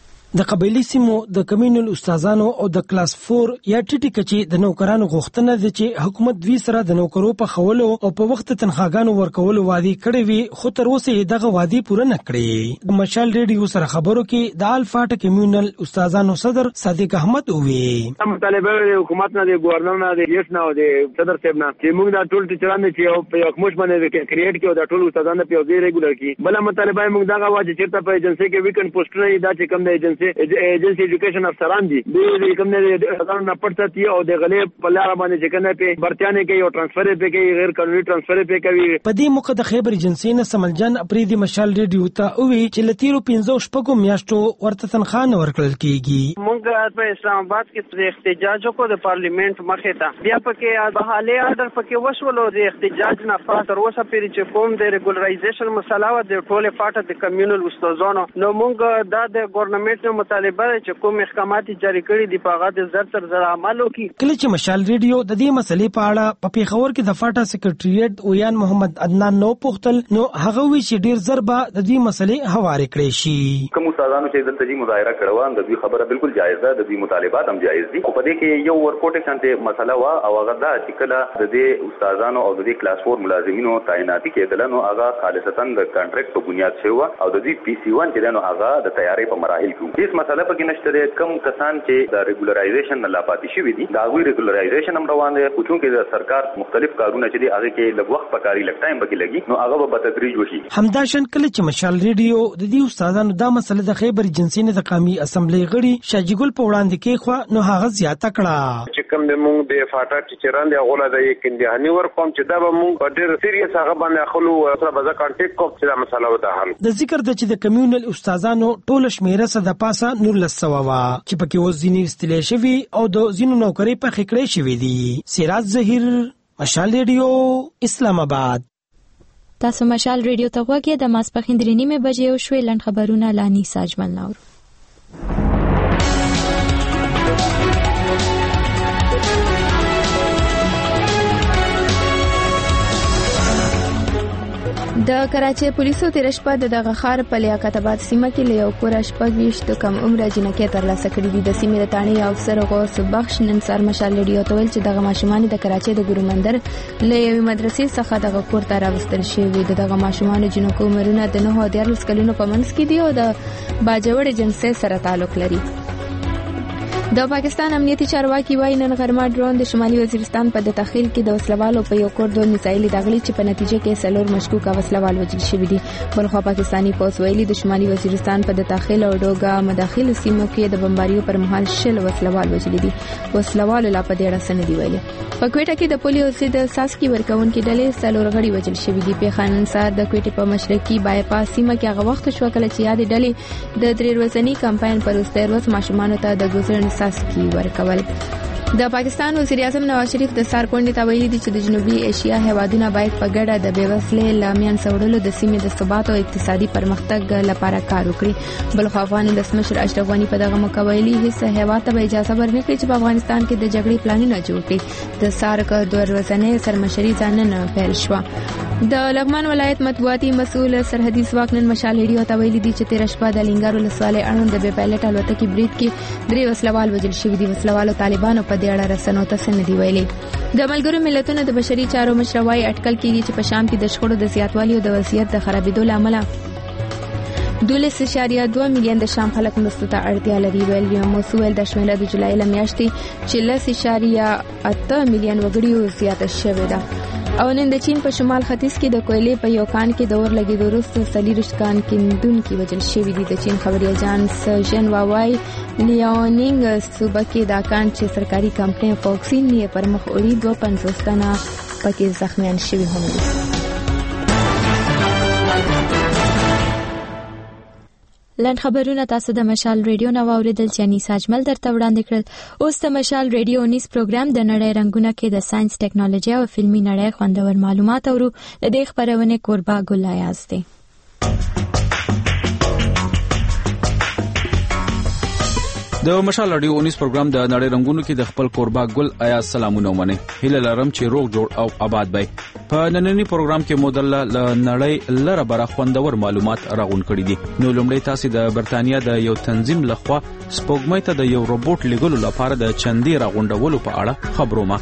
د قبایلی سیمو د کمیونل استادانو او د کلاس 4 یا ټیټی کچې د نوکرانو غوښتنه ده چې حکومت دوی سره د نوکرو په خولو او په وخت تنخواګانو ورکولو وعده کړې وي، خو تر اوسه دغه وعده پوره نه کړې. د مشال ریډیو سره خبرو کې د الفاټ کمیونل استادانو صدر صادق احمد ووی مطالبه حکومت نه د گورنر نه د ریاست نه او د صدر صاحب نه چې موږ د ټول ټیچرانو چې په یو کومش باندې کریټ کې او د ټول استادانو په یو ریګولر کې بل مطالبه موږ دغه واجب چې په ایجنسی کې ویکند پوسټونه دا چې کوم د ایجنسی ایجوکیشن افسران دي د کوم نه ځان نه پټتي او د غلې په لار باندې چې کنه په برتانیې کې یو ترانسفر په کې غیر قانوني ترانسفر په کوي. په دې موقع د خیبر ایجنسی نه سملجن اپریدي مشال ریډیو ته وی چې لتیرو 15 میاشتو ورته تنخواه ورکړل کیږي. موږ په اسلام آباد کې د احتجاج کو د پارلیمنت مخه ته بیا پکې د حاله آرډر پکې وشولو د احتجاج نه تر اوسه پورې چې کوم د ریګولرایزیشن مسله و د ټوله پاټه د کمیونل استادانو نو موږ د ګورنمنت مطالبه چې کوم احکامات جاری کړي دي په هغه د زر تر زر عمل وکړي. کله چې مشال ریډیو د دې مسلې په اړه په پیښور کې د فاټا سیکریټریټ ویان محمد عدنان نو پوښتل نو هغه وی چې ډیر زر به د دې مسلې حواله کړي شي. کوم استادانو چې دلته جی مظاهره کړو د دوی خبره بالکل جایز ده، د دوی مطالبات هم جایز دي، خو په دې کې یو ورکوټیشن ته مسله وا او هغه دا چې کله د دې استادانو او د دې کلاس 4 ملازمینو تعیناتي کېدل نو هغه خالصتا د کانټریکټ په بنیاد شوی او د دې پی سی 1 چې نو هغه د تیاری په مراحل کې هیڅ مسله پکې نشته دی. کم کسان چې د ریګولرایزیشن نه لاپاتې شوي دي دا غوي ریګولرایزیشن هم روان دی، خو چونکې د سرکار مختلف کارونه چې دي هغه کې لږ وخت پکاري، لږ ټایم پکې لګي، نو هغه به تدریج وشي. همداشان کله چې مشال ریډیو د دې استادانو دا مسله د خیبر ایجنسی نه د قومي اسمبلی غړي شاجګل په وړاندې کې خو نو هغه زیاته کړه چې کوم د مونږ د فاټا ټیچران دی غوړه د یک اندهاني ور کوم چې دا به مونږ ډېر سیریس هغه باندې خلو سره به کانټیکټ کوم چې دا مسله ودا حل. د ذکر د چې د کمیونل استادانو ټول شمیره صد پاسه 1900 وا چې پکې وزینی استلې شوی او د زینو نوکری په خکړې شوی دي. سراج ظهیر، مشال ریډیو، اسلام آباد. تاسو مشال ریډیو ته غوږی د ماسپخین 3:30 بجې او شوي لند خبرونه لانی ساجمل نور. د کراچۍ پولیسو تیر شپه د دغه ښار په لیاقت آباد سیمه کې له یو کور شپږ د کم عمره جنکې ترلاسه کړې دي. د سیمې د تاڼې افسر غوث بخش نن سهار مشال ریډیو ته ویل چې دغه ماشومان د کراچۍ د ګورو مندر له یوې مدرسې څخه دغه کور ته راوستل شوي. دغه ماشومان جنکو عمرونه د 9 او 14 کلونو په منځ کې دي او د باجوړ جنسي سره تعلق لري. د پاکستان امنیتي چارواکي وايي نن غرمه ډرون د شمالي وزیرستان په داخل کې د وسلوالو په یو کور د میسایل داغلي چې په نتیجه کې سلور مشکوک وسلوال وژل شوي دي. بلخو پاکستاني پولیس ویلي د شمالي وزیرستان په داخل او ډوګا مداخل سیمو کې د بمباریو پر مهال شل وسلوال وژل دي. وسلوال لا په ډېر سن دی ویلي. په کوټه کې د پولیسو د ساسکي ورکونکو ډلې سلور غړي وژل شوي دي. په خانن سار د کوټې په مشرقي بایپاس سیمه کې هغه وخت شو کله چې یاد ډلې د 3 ورځنی کمپاین پر وسته ورځ ماشومان ته د ګوزرن ساسکي ورکول. د پاکستان وزیر اعظم نواز شریف د سار کونډې ته ویلي دي چې د جنوبي ایشیا هیوادونه باید په ګډه د بیوسلې لامیان سوړلو د سیمې د ثبات او اقتصادي پرمختګ لپاره کار وکړي. بلخو افغان ولسمشر اشرف غنی په دغه موقع ویلي هیڅ هیواد ته اجازه ورنکړي چې په افغانستان کې د جګړې پلانونه جوړ کړي. د سار کا 2 ورځې سرمشري ځاننه پیل شو. د لغمان ولایت مطبوعاتي مسؤل سرحدي ځواک نن مشال ریډیو ته ویلي دي چې تیر شپه د لنګار ولسوالۍ اړوند د بې پایلټ الوتکې برید کې 3 وسلوال وژل شوي دي. وسلوالو طالبانو په دې اړه رسنیو ته څه نه دی ویلي. د ملګرو ملتونو د بشري چارو مشر وايي اټکل کېږي چې په شام کې د شخړو د زیاتوالي او د وضعیت د خرابېدو لامل 12.2 میلیون د شام خلک مرستو ته اړتیا لري. ویل موسویل د شمېره د جولای له میاشتې چې 10.8 میلیون وګړي زیاته شوې ده. او نن د چین په شمال ختیځ کې د کویلې په یو کان کې د اور لګېدو وروسته 40 کان کیندونکي وژل شوي دي. د چین خبري اژانس ژنوا وايي لیاونینګ صوبه کې دا کان چې سرکاري کمپنۍ فوکسین یې پر مخ وړي 250 تنه پکې زخمیان شوي هم دي. لند خبرونه تاسو د مشال ریډیو نو اوریدل چې انیس اجمل درته وړاندې کړل. اوس د مشال ریډیو 19 پروګرام د نړۍ رنگونه کې د ساينس ټیکنالوژي او فلمي نړۍ خوندور معلومات اورو. د دې خبرونه کوربا ګل ایاز دی. د مشال رادیو 19 پروګرام د نړۍ رنگونو کې د خپل کوربا ګل آیا سلامونه ومنه. هیله لرم چې روغ جوړ او آباد وي. په نننی پروګرام کې مودل ل نړۍ لره بره خوندور معلومات راغون کړي دي. نو لومړی تاسو د برتانیا د یو تنظیم لخوا سپوږمۍ ته د یو روبوټ لګولو لپاره د چندې راغونډولو په اړه خبرو ما.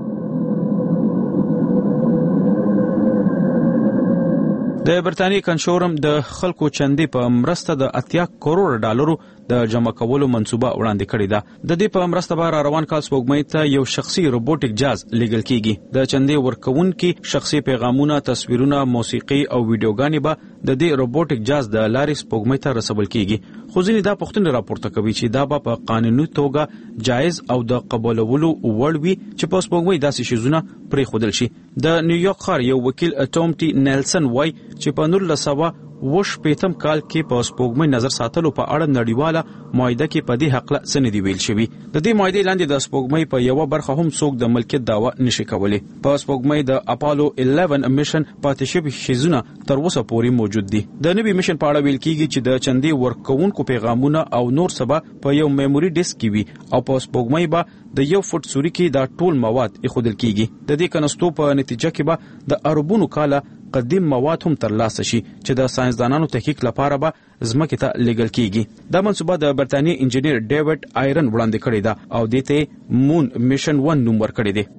د برتانیې کنشورم د خلکو چندې په مرسته د 80 کروڑ ډالرو د جمع کولو منصوبه وړاندې کړې ده. د دې په مرسته به روان کال سپوږمۍ ته یو شخصي روبوټیک جهاز لېږل کیږي. د چندې ورکوونکي شخصي پیغامونه، تصویرونه، موسیقي او ویډیوګانې به د دې روبوټیک جهاز د لارې سپوږمۍ ته رسول کیږي. خو ځینې دا پوښتنې راپورته کوي چې دا به په قانوني توګه جایز او د قبولولو وړ وي چې په سپوږمۍ داسې شیزونه پرېښودل شي. د نیویارک ښار یو وکیل ټوم ټي نیلسن وایي چې په 1980 کال کې په سپوږمۍ نظر ساتلو په اړه نړیواله معاهده کې په دې حق لا سندې ویل شوی. د دې معاهدې لاندې د سپوږمۍ په یو برخه هم څوک د ملکیت دعوه نشي کولای. په سپوږمۍ د اپالو 11 میشن پاتې شوی شیزونه تر اوسه پورې موجود دي. د نوي میشن په اړه ویل کیږي چې د چندې ورکوونکو پیغامونه او نور سبا په یو میموري ډیسک کې وي او په سپوږمۍ به د یو فوټ سوري کې دا ټول مواد ایښودل کیږي. د دې کنستو په نتیجه کې به د اربونو کاله قدیم مواد هم ترلاسه شي چې د ساينسدانانو تحقیق لپاره به ځمکې ته لیږل کیږي. دا منصوبه د برتانیې انجینیر ډیوډ آیرن وړاندې کړې ده او دې ته مون میشن 1 نوم ورکړی دی.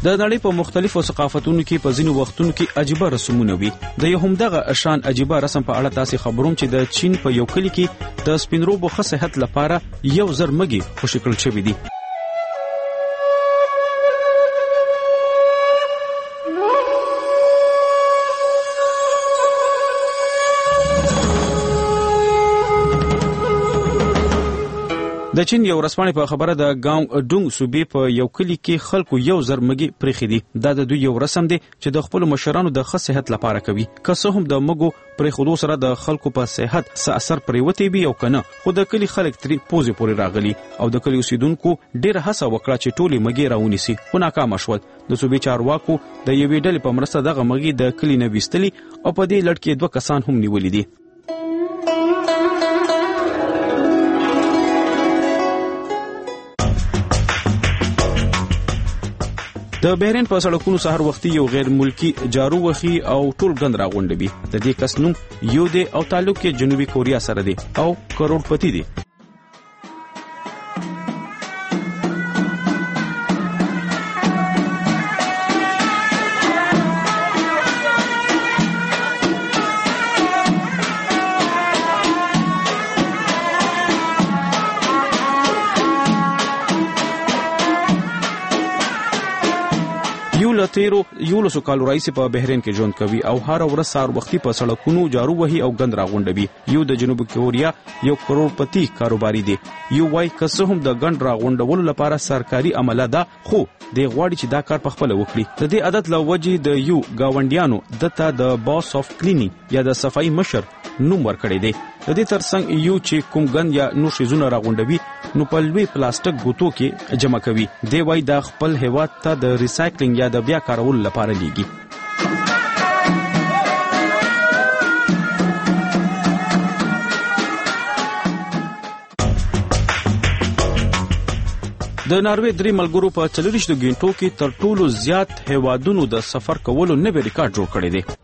د نړۍ په مختلفو ثقافتونو کې په ځینو وختونو کې عجیبه رسمونه وي. د یو همدغه شان عجیبه رسم په اړه تاسو خبروم چې د چین په یو کلی کې د سپینروبو ښه صحت لپاره 1000 مګي خوشی کړل شوی دي. د چین یو رسمانه په خبره د ګاونګ ډونګ صوبې په یو کلی کې خلکو 1000 مګي پرېخي دي. دا د دوی یو رسم دی چې د خپل مشرانو د ښه صحت لپاره کوي. که څه هم د مګو پرېخودو سره د خلکو په صحت څه اثر پرېوتی وي او کنه، خو د کلی خلک ترې پوزې پورې راغلي او د کلی اوسیدونکو ډېر هڅه وکړه چې ټولې مګي راونیسي، خو ناکام شول. د صوبې چارواکو د یوې ډلې په مرسته دغه مګي د کلی نه ویستلي او په دې لړ کې 2 کسان هم نیولي دي. د بحرین په سړکونو سحر وختي یو غیر ملکی جارو وخی او ټول غند راغونډوي. د دې کس نوم یو دی او تعلق کې جنوبي کوریا سره دی او کروڑپتی دی. تیرو یولسو کالو راځي په بحرین کې ژوند کوي او هر ورځ سار وختي په سړکونو جارو وهي او غند راغونډوي. یو د جنوب کوریا یو کروڑپتی کاروباري دی. یو وايي که څه هم د غند راغونډولو لپاره سرکاري عمله ده، خو د غواړي چې دا کار په خپل وکړي. د دې عادت لوجې د یو گاونډیانو دته د باس اف کلینینګ یا د صفائی مشر نوم ورکړی دی. د دې ترڅنګ یو چې کوم غند یا نو شیزونه راغونډوي نو په لوی پلاستیک ګوتو کې جمع کوي. دی وايي د خپل هیواد ته د ریسایکلینګ یا د بیا کارولو لپاره لیږي. د ناروې 3 ملګرو په 40 غنټو کې تر ټولو زیات هیوادونو د سفر کولو نوی ریکارډ جوړ کړی دی.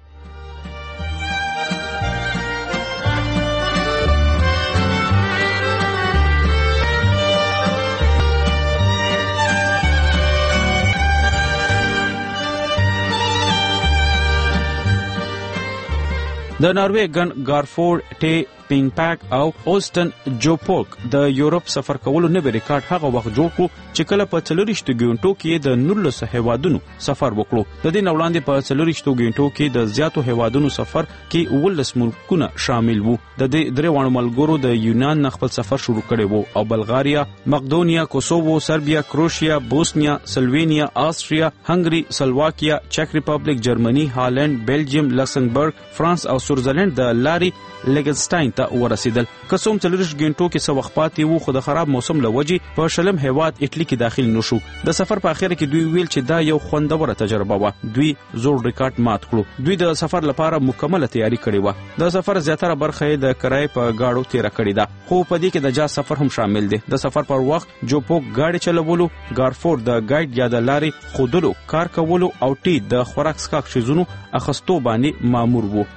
د ناروې ګن ګارفورد ټي پینپاک او اوستن جوپوک د یورپ سفر کولو نوی ریکارډ هغه وخت جوړ کړو چې کله په 40 غنټو کې د 19 هیوادونو سفر وکړو. د دې وړاندې په 40 غنټو کې د زیاتو هیوادونو سفر کې 19 ملکونه شامل وو. د دې درې وړو ملګرو د یونان نه خپل سفر شروع کړی وو او بلغاریا، مقدونیا، کوسوو، سربیا، کروشیا، بوسنیا، سلوینیا، آسټریا، هنګری، سلواکیا، چک ریپبلیک، جرمني، هالند، بیلجیم، لکسمبرګ، فرانس او سویټزرلند د لاري لګنسټاین ته ورسیدل. کسوم 40 غنټو کې څو وخت پاتې وو، خو د خراب موسم لوجې په شلم هیواد اټلی کې داخل نشو. د سفر په اخر کې دوی ویل چې دا یو خوندوره تجربه وه. دوی زوړ ریکارډ مات کړو. دوی د سفر لپاره مکمله تیاری کړې وه. د سفر زیاتره برخه یې د کرای په گاډو تیر کړې ده، خو په دې کې د جاز سفر هم شامل دی. د سفر پر وخت جوپوک گاډي چلولو، ګارفورد د ګایډ یا د لارې خودلو، کار کولو او ټي د خوراک سکاک شیزونو اخستو باندې مامور وو.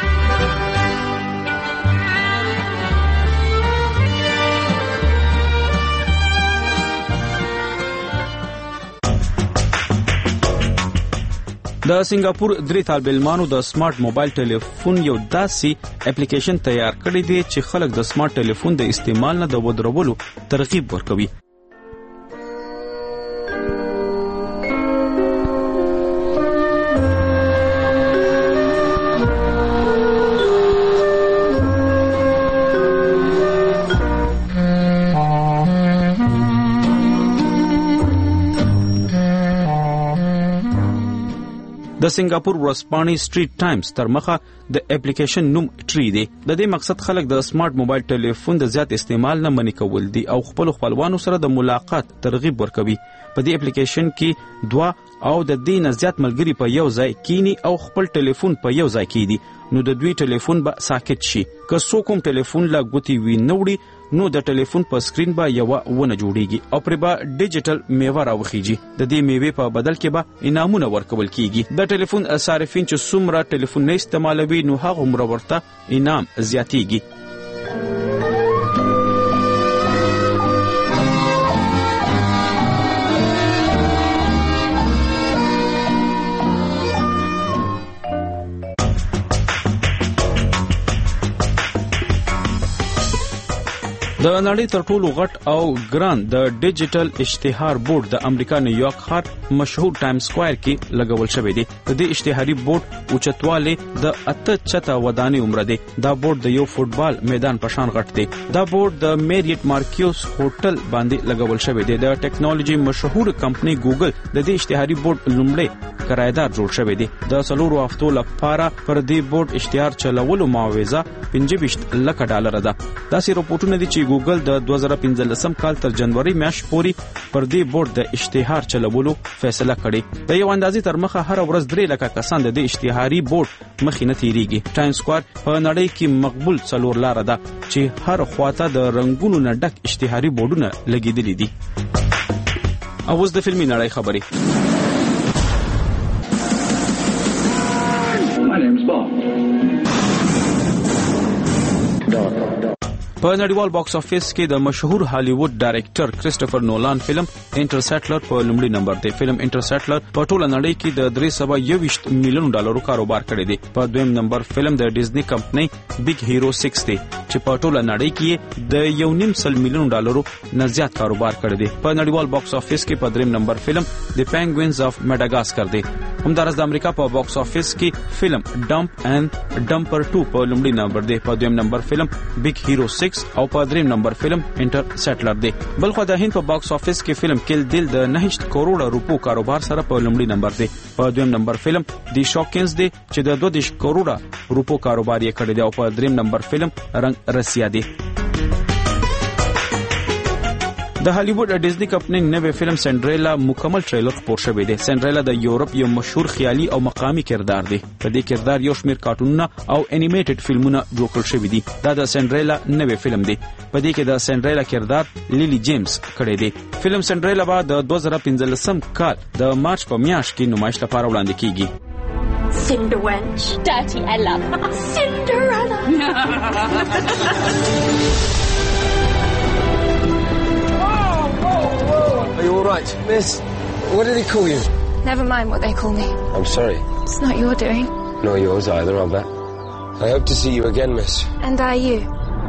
د سنگاپور 3 طالب علمانو د سمارټ موبایل ټلیفون یو داسې اپلیکیشن تیار کړی دی چې خلک د سمارټ ټلیفون د استعمال نه د ودرولو ترغیب ورکوي. د سنگاپور ورځپاڼې سټریټ ټایمز تر مخه د اپلیکیشن نوم ټری دی. د دې مقصد خلک د سمارټ موبایل ټلیفون د زیات استعمال نه منې کول دي او خپل خپلوانو سره د ملاقات ترغیب ورکوي. په دې اپلیکیشن کې 2 او د دې نه زیات ملګري په یو ځای کینی او خپل ټلیفون په یو ځای کیدي، نو د دوی ټلیفون به ساکت شي. که څوک هم ټلیفون لا ګوتی وي نوړي نو د ټلیفون په سکرین به یو ونه جوړیږي او پر به ډیجیټل میوه راوخیږي. د دې میوه په بدل کې به انعامونه ورکول کیږي. د ټلیفون صارفین چې څومره ټلیفون نه استعمالوي نو هغه عمر ورته انعام زیاتیږي. د نړۍ تر ټولو غټ او ګران د ډیجیټل اشتهار بورډ د امریکا نیویارک ښار مشهور ټایم سکوير کې لګول شوی دی. د دې اشتهاري بورډ اوچتواله د 8 چته ودانې عمر دی. دا بورډ د یو فوټبال میدان په شان غټ دی. دا بورډ د میریټ مارکیوس هوټل باندې لګول شوی دی. د ټیکنالوژي مشهور کمپنی ګوګل د دې اشتهاري بورډ لومړی کرایدار جوړ شوی دی. د 4 هفتو لپاره پر دې بورډ اشتهار چلولو معاوضه $25 لک ده. داسې راپورټونه دي چې ګوګل د 2015 کال تر جنوري میاشتې پورې پر دې بورډ د اشتهار چلولو فیصله کړې. د یو اندازې تر مخه هر ورځ 3 لک کسان د دې اشتهاري بورډ مخې نه تیریږي. ټایم سکوير په نړۍ کې مقبول څلور لار ده چې هر خواته د رنگونو نه ډک اشتهاري بورډونه لګیدلي دي. اوس د فلمي نړۍ خبرې. په نړیوال باکس افیس کې د مشهور هالیوډ ډایرکټر کریسټوفر نولان فلم انټرسټلر په لومړي نمبر دی. فلم انټرسټلر په ټوله نړۍ کې د $321 میلیون کاروبار کړی دی. په دویم نمبر فلم د ډیزنی کمپنی بیگ هیرو 6 دی چې په ټوله نړۍ کې د $1.5 میلیون نه زیات کاروبار کړی دی. په نړیوال باکس افیس کې په دریم نمبر فلم د پینګوینز اف مډاګاسکر دی. همدارس د امریکا په باکس افیس کې فلم ډمپ اینڈ ډمپر 2 په لومړي نمبر دی. په دویم نمبر فلم بیگ هیرو 6 او په دریم نمبر فلم انټرسټلر دی. بلخو د هند په باکس افیس کې فلم کل دل د 9 کروڑ روپو کاروبار سره په لومړي نمبر دی. په دویم نمبر فلم دی شاکنز دی چې د 22 کروڑ روپو کاروبار یې کړی دی او په دریم نمبر فلم رنگ رسیا دی. د هالیوډ ډیزنی کمپنی نوې فلم سندریلا مکمل ټریلر خپور شوی دی. سندریلا د یورپ یو مشهور خیالي او مقامی کردار دی. په دې کردار یو شمېر کارټونونه او انیمیټډ فلمونه جوړ کړل شوی دي. دا د سندریلا نوې فلم دی. په دې کې د سندریلا کردار لیلی جیمز کړی دی. فلم سندریلا به د 2015 کال د مارچ په میاشت کې نمایش لپاره وړاندې کیږي. Cinderwench, Dirty Ella, Cinderella. Are you all right, miss? What did he call you? Never mind what they call me. I'm sorry. It's not your doing. Nor yours either, I'll bet. I hope to see you again, miss. And are you?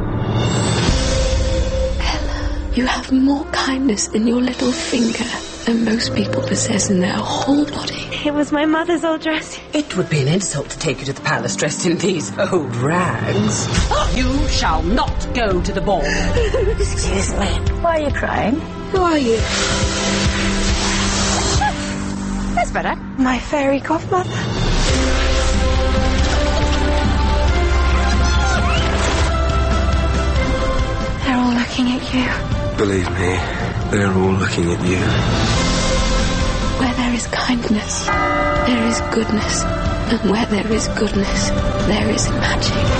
Ella, you have more kindness in your little finger than most people possess in their whole body. It was my mother's old dress. It would be an insult to take you to the palace dressed in these old rags. You shall not go to the ball. Excuse me. Why are you crying? Who are you? That's better. My fairy godmother. They're all looking at you. Believe me, they're all looking at you. Where there is kindness, there is goodness. And where there is goodness, there is magic.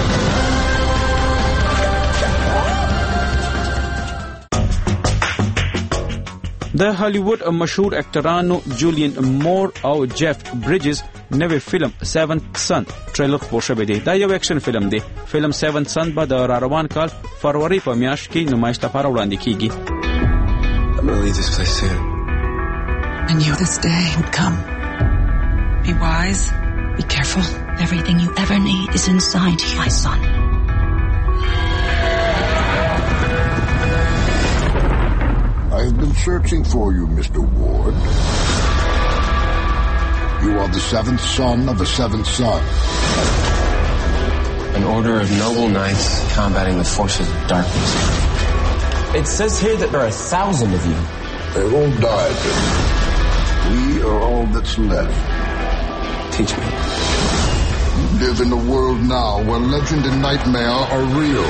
د هالیوډ مشهور اکټرانو جولین مور او جیف بریجز نوې فلم 7th Son ټریلر خپور شوی دی. دا یو اکشن فلم دی. فلم 7th Son به د روان کال فروری په میاشت کې نمایش لپاره وړاندې کیږي. I'm gonna leave this place soon. I knew this day would come. Be wise. Be careful. Everything you ever need is inside you, my son. I've been searching for you, Mr. Ward. You are the 7th son of the 7th son. An order of noble knights combating the forces of darkness. It says here that there are 1,000 of you. They've all died. We are all that's left. Teach me. You live in a world now where legend and nightmare are real.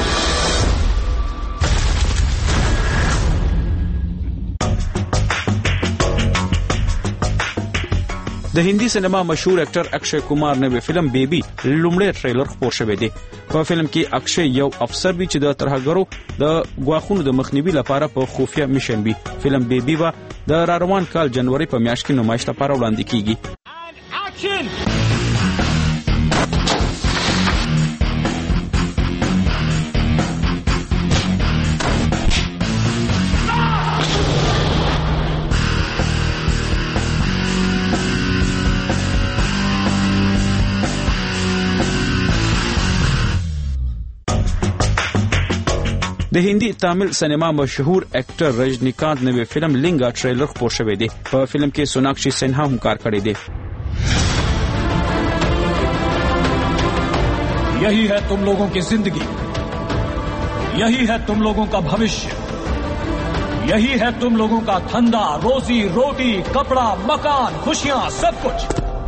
د هندي سینما مشهور اکټر اکشے کمار نوې فلم بیبي لومړی ټریلر خپور شوی دی. په فلم کې اکشے یو افسر وي چې د ترهګرو د غواخونو د مخنیوي لپاره په خفیه میشن وي. فلم بیبي به د روان کال جنوري په میاشت کې نمایش لپاره وړاندې کیږي. د هندي تامل سینما مشهور اکټر رجنیکانت نوې فلم لینګا ټریلر خپور شوی دی. په فلم کې سوناکشي سنها هم کار کړی دی. यही है तुम लोगों की जिंदगी, यही है तुम लोगों का भविष्य, यही है तुम लोगों का धंधा, रोजी रोटी, कपड़ा, मकान, खुशियां, सब कुछ.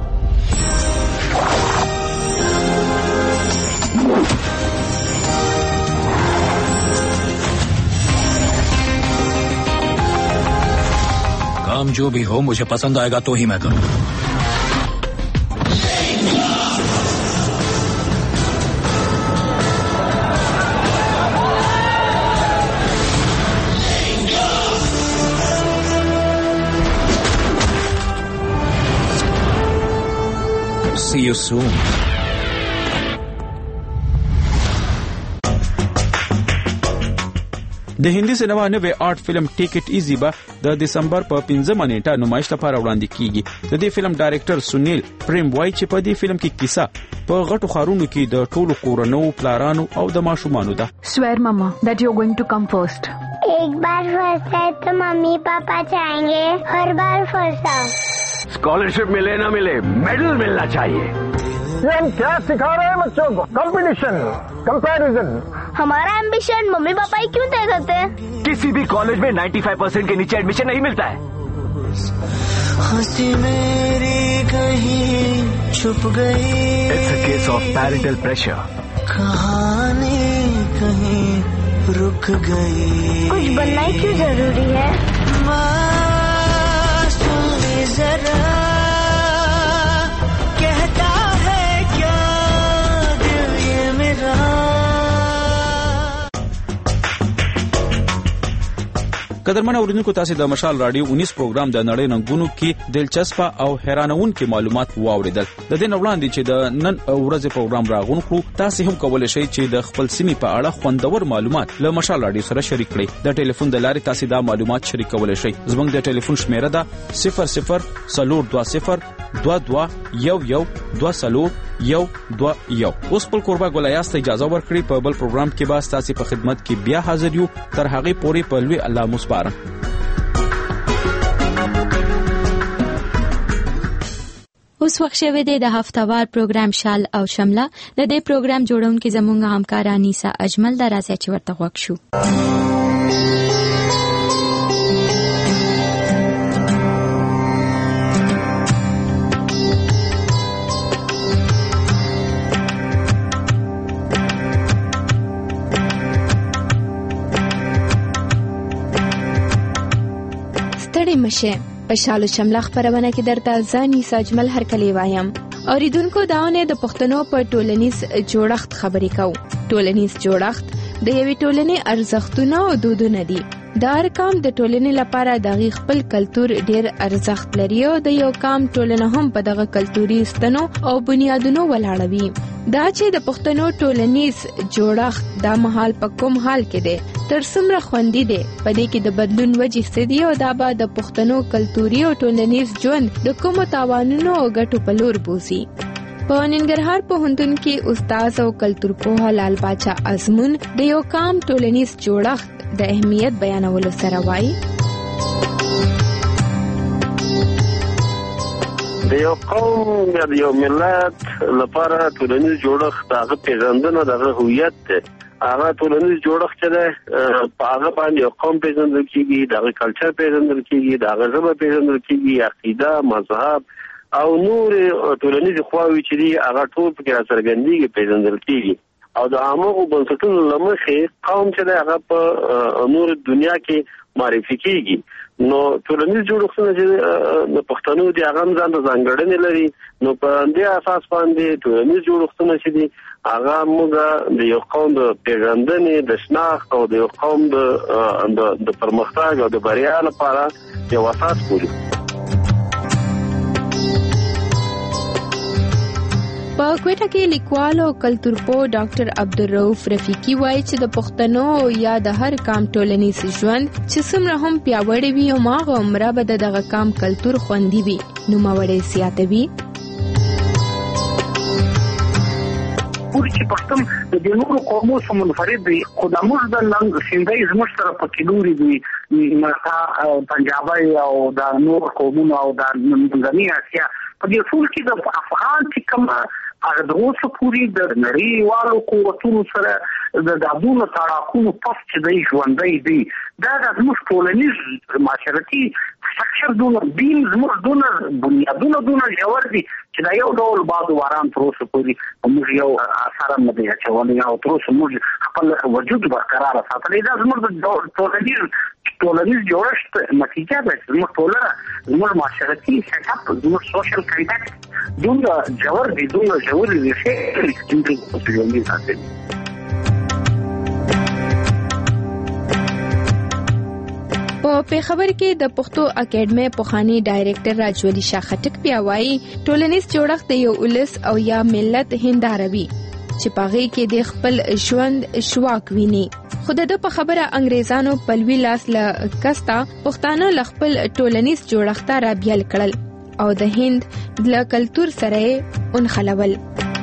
काम जो भी हो मुझे पसंद आएगा तो ही मैं करूं. See you soon. د هندي سینما نوې آرټ فلم ټیک اټ ایزی به د دسمبر په 15 نیټه نمایش لپاره وړاندې کیږي. د دې فلم ډایرکټر سنیل پریم وایي چې په دې فلم کې کیسه په غټو خارونو کې د ټولو کورونو پلارانو او د ماشومانو ده. Swear mama that you're going to come first. एक बार फर्स्ट है तो मम्मी पापा चाहेंगे हर बार फर्स्ट आओ. स्कॉलरशिप मिले ना मिले मेडल मिलना चाहिए. ये हम क्या सिखा रहे हैं बच्चों को? Competition, comparison. हमारा एम्बिशन मम्मी पापा ही क्यों तय करते हैं? किसी भी कॉलेज में 95% के नीचे एडमिशन नहीं मिलता है. हंसी मेरी कहीं छुप गई. It's a case of parental pressure. कहानी कहीं रुक गई. कुछ बनना ही क्यों जरूरी है? जरा कहता है क्या दिल ये मेरा. قدرمن اوریدونکو تاسو د مشال رادیو 19 پروګرام د نړۍ ننګونو کې دلچسپ او حیرانونکي معلومات واوریدل. د دې وړاندې چې د نن ورځې پروګرام راغون کړو تاسو هم کولای شئ چې د خپل سیمې په اړه خوندور معلومات له مشال رادیو سره شریک کړئ. د ټلیفون د لارې تاسو دا معلومات شریک کولای شئ. زموږ د ټلیفون شمیره ده 00 22 11 20 اوس په قربا ګولایاست اجازه ورکړي. په بل پروګرام کې به تاسو په خدمت کې بیا حاضر یو. تر هغه پورې په لوی الله مصبارم. اوس وخت شوه د هفتهوار پروګرام شال او شمله. د دې پروګرام جوړونکو زموږ همکار انیسا اجمل د راځي چې ورته وښ شو. مشه په شالو شمله خبرونه کې درته ځاني ساجمل هرکلی وایم. اوریدونکو داونه د پښتنو په ټولنیز جوړښت خبرې کوو. ټولنیز جوړښت د یوې ټولنې ارزښتونه او دودونه دي. دا ارقام د ټولنې لپاره د خپل کلچر ډیر ارزښت لري او د یو قام ټولنه هم په دغه کلتوري ستنو او بنیادونو ولاړوي. دا چې د پښتنو ټولنیز جوړښت د مهال په کوم حال کې دی تر څومره خوندي دی په دې کې د بدلون وجې څه دي او دا به د پښتنو کلتوري او ټولنیز ژوند د کوم تاوانونو او ګټو په لور بوزي. په ننګرهار پوهنتون کې استاد او کلتور پوه لال باچا ازمون د یو قام ټولنیز جوړښت د اهمیت بیانولو سره وایي. د یو قوم یا د یو ملت لپاره ټولنیز جوړښت هغه پیژندنه دغه هویت دی. هغه ټولنیز جوړښت چې په هغه باندې یو قوم پیژندل کیږي، دغه کلچر پیژندل کیږي، دغه ژبه پیژندل کیږي، عقیده، مذهب او نور ټولنیز خواوې چې دي هغه ټول پکې راڅرګندېږي، پیژندل کیږي. او د عامو بنسټونو له مخې قوم چې دی هغه په نور دنیا کې معرفي کیږي. نو ټولنیز جوړښتونه چې د پښتنو دي هغه هم ځان ته ځانګړنې لري. نو په دې اساس باندې ټولنیز جوړښتونه چې دي هغه موږ د یو قوم د پیژندنې، د شناخت او د یو قوم د پرمختګ او د بریا لپاره یو اساس بولو. په کوټه کې لیکوال او کلتور پوه ډاکټر عبدالرؤف رفیقي وایي چې د پښتنو یا د هر قام ټولنیز ژوند چې څومره هم پیاوړی وي او هغه عمره به د دغه قام کلتور خوندي وي، نوموړی زیاتوي. پوری چې پښتون د دې نورو قومو سره منفرد دی خو د موږ د نن سیندای زموږ سره پکې لوري دی ماته پنجابي او د نور قومونو او د منځنۍ اسیا په دې ټول کې د افغان چې کوم هغه د اوسه پوری د نړیوالو قوتونو سره د دابونو تړاکونو پس چې د ژوندۍ دی دا د زموږ ټولنیز معاشرتي سټرکچر دونه بیم زموږ دونه بنیادونه دونه ژور دي چې دا یو ډول باد واران تر اوسه پوری موږ یو اثر نه دی اچولې او تر اوسه موږ خپل وجود برقرار ساتلی دا زموږ ټولنیز جوړښت نتیجه ده زموږ ټولنه زموږ معاشرتي سیټ اپ زموږ سوشل کنټیکټ دونه ژور دي دونه ژور دي چې موږ ژوندۍ ساتي. په پیښور کې د پښتو اکیډمي پوخانی ډایریکټر راجولي شاه خټک بیا وایي ټولنیز جوړښت د یو ولس او یا ملت هنداروي چې پاغي کې د خپل ژوند شواک ویني. خو د په خبره انګريزانو پلوي لاس له کستا پښتانه ل خپل ټولنیز جوړښت را بیل کړل او د هند د کلچر سره انخلول.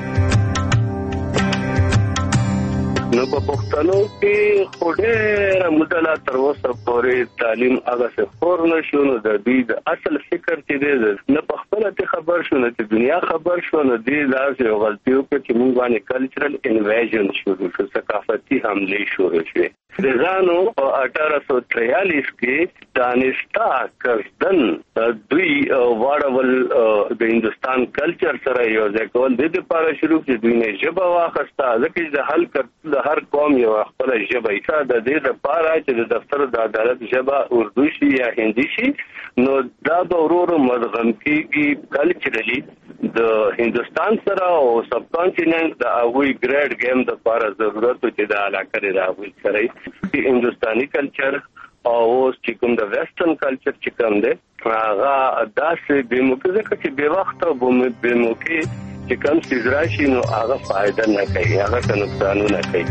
نو په پښتنو کې خوډه مدله تر اوسه پورې تعلیم هغه څه خور نشو نو د دې د اصل فکر چې دی نه په خپل ته خبر شو نه د دنیا خبر شو نه دی دا یو غلطیو کې موږ باندې کلچرل انویژن شروع شو ثقافتي حمله شروع شوه. د ځانو په 1843 کې دانشتا کردن دوی واړول د هندستان کلچر سره یو ځکول د لپاره شروع چې دوی نه ژبه واخسته ځکه د حل کړ هر قوم یو خپل ژبه ایسا د دې لپاره چې د دفتر د عدالت ژبه اردو شي یا هندي شي نو دا د ورور مدغم کېږي کلچرلی د هندستان سره او سب کانټیننت د اوی ګریډ گیم د لپاره ضرورت چې د علاقه راوي سره د هندستاني کلچر او چې کوم د ویسټرن کلچر چې کوم دی هغه داسې به موږ چې به وخت او به موږ چې کوم څه راشي نو هغه فائدہ نه کوي هغه نقصان نه کوي.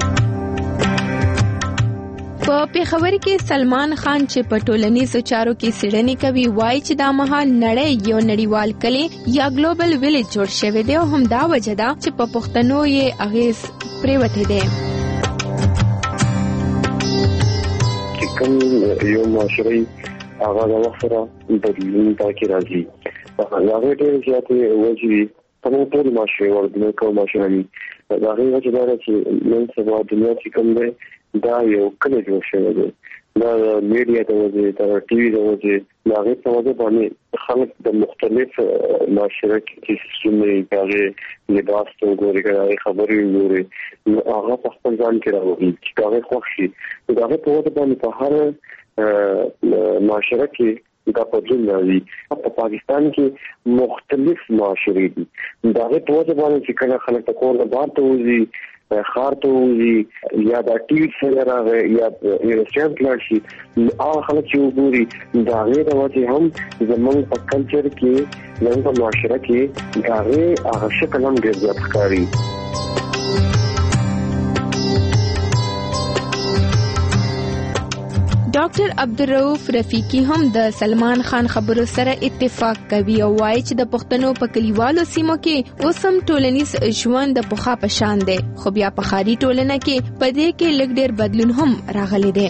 په پیښور کې سلمان خان چې په ټولنیزو چارو کې سړنی کوي وایي چې دا مهال نړۍ یو نړیوال کلی یا ګلوبل ویلیج جوړ شوی دی او هم دا وجه ده چې په پښتنو یې اغیز پریوته دی. چې کوم یو معاشري هغه د وخت سره بدلون پکې راځي هغه ډېر زیاتې وجې په ټول معاشري ورته کوم معاشري دا هغه وجه ده چې نن سبا دنیا چې کوم دی دا یو کله جوړ شوی دی دا میډیا د وجې دا ټي وي د وجې دا هغه په وجه باندې خلک د مختلف معاشره کې څومره هغه لباس ته وګوري هغه خبرې وګوري نو هغه په خپل ځان کې راوړي چې هغه خوشي دا هغه په وجه باندې په هر معاشره کې دا په جن راځي په پاکستان کې مختلف معاشري دي دا هغه په وجه باندې چې کله خلک په کور نه بار ته وځي خار ته وځي یا د ټي وي سره راغی یا ریسټورانټ لاړ شي هغه خلک چې وګوري دا غیر وجه هم زموږ په کلچر کې زموږ په معاشره کې دا هغه شکل هم ډېر زیات ښکاري. ډاکټر عبدالرؤف رفیقی هم د سلمان خان خبرو سره اتفاق کوي او وایي چې د پښتنو په کلیوالو سیمو کې اوسم ټولنیز ژوند د پخوا په شان دی خو بیا په ښاري ټولنه کې په دې کې لږ ډېر بدلون هم راغلی دی.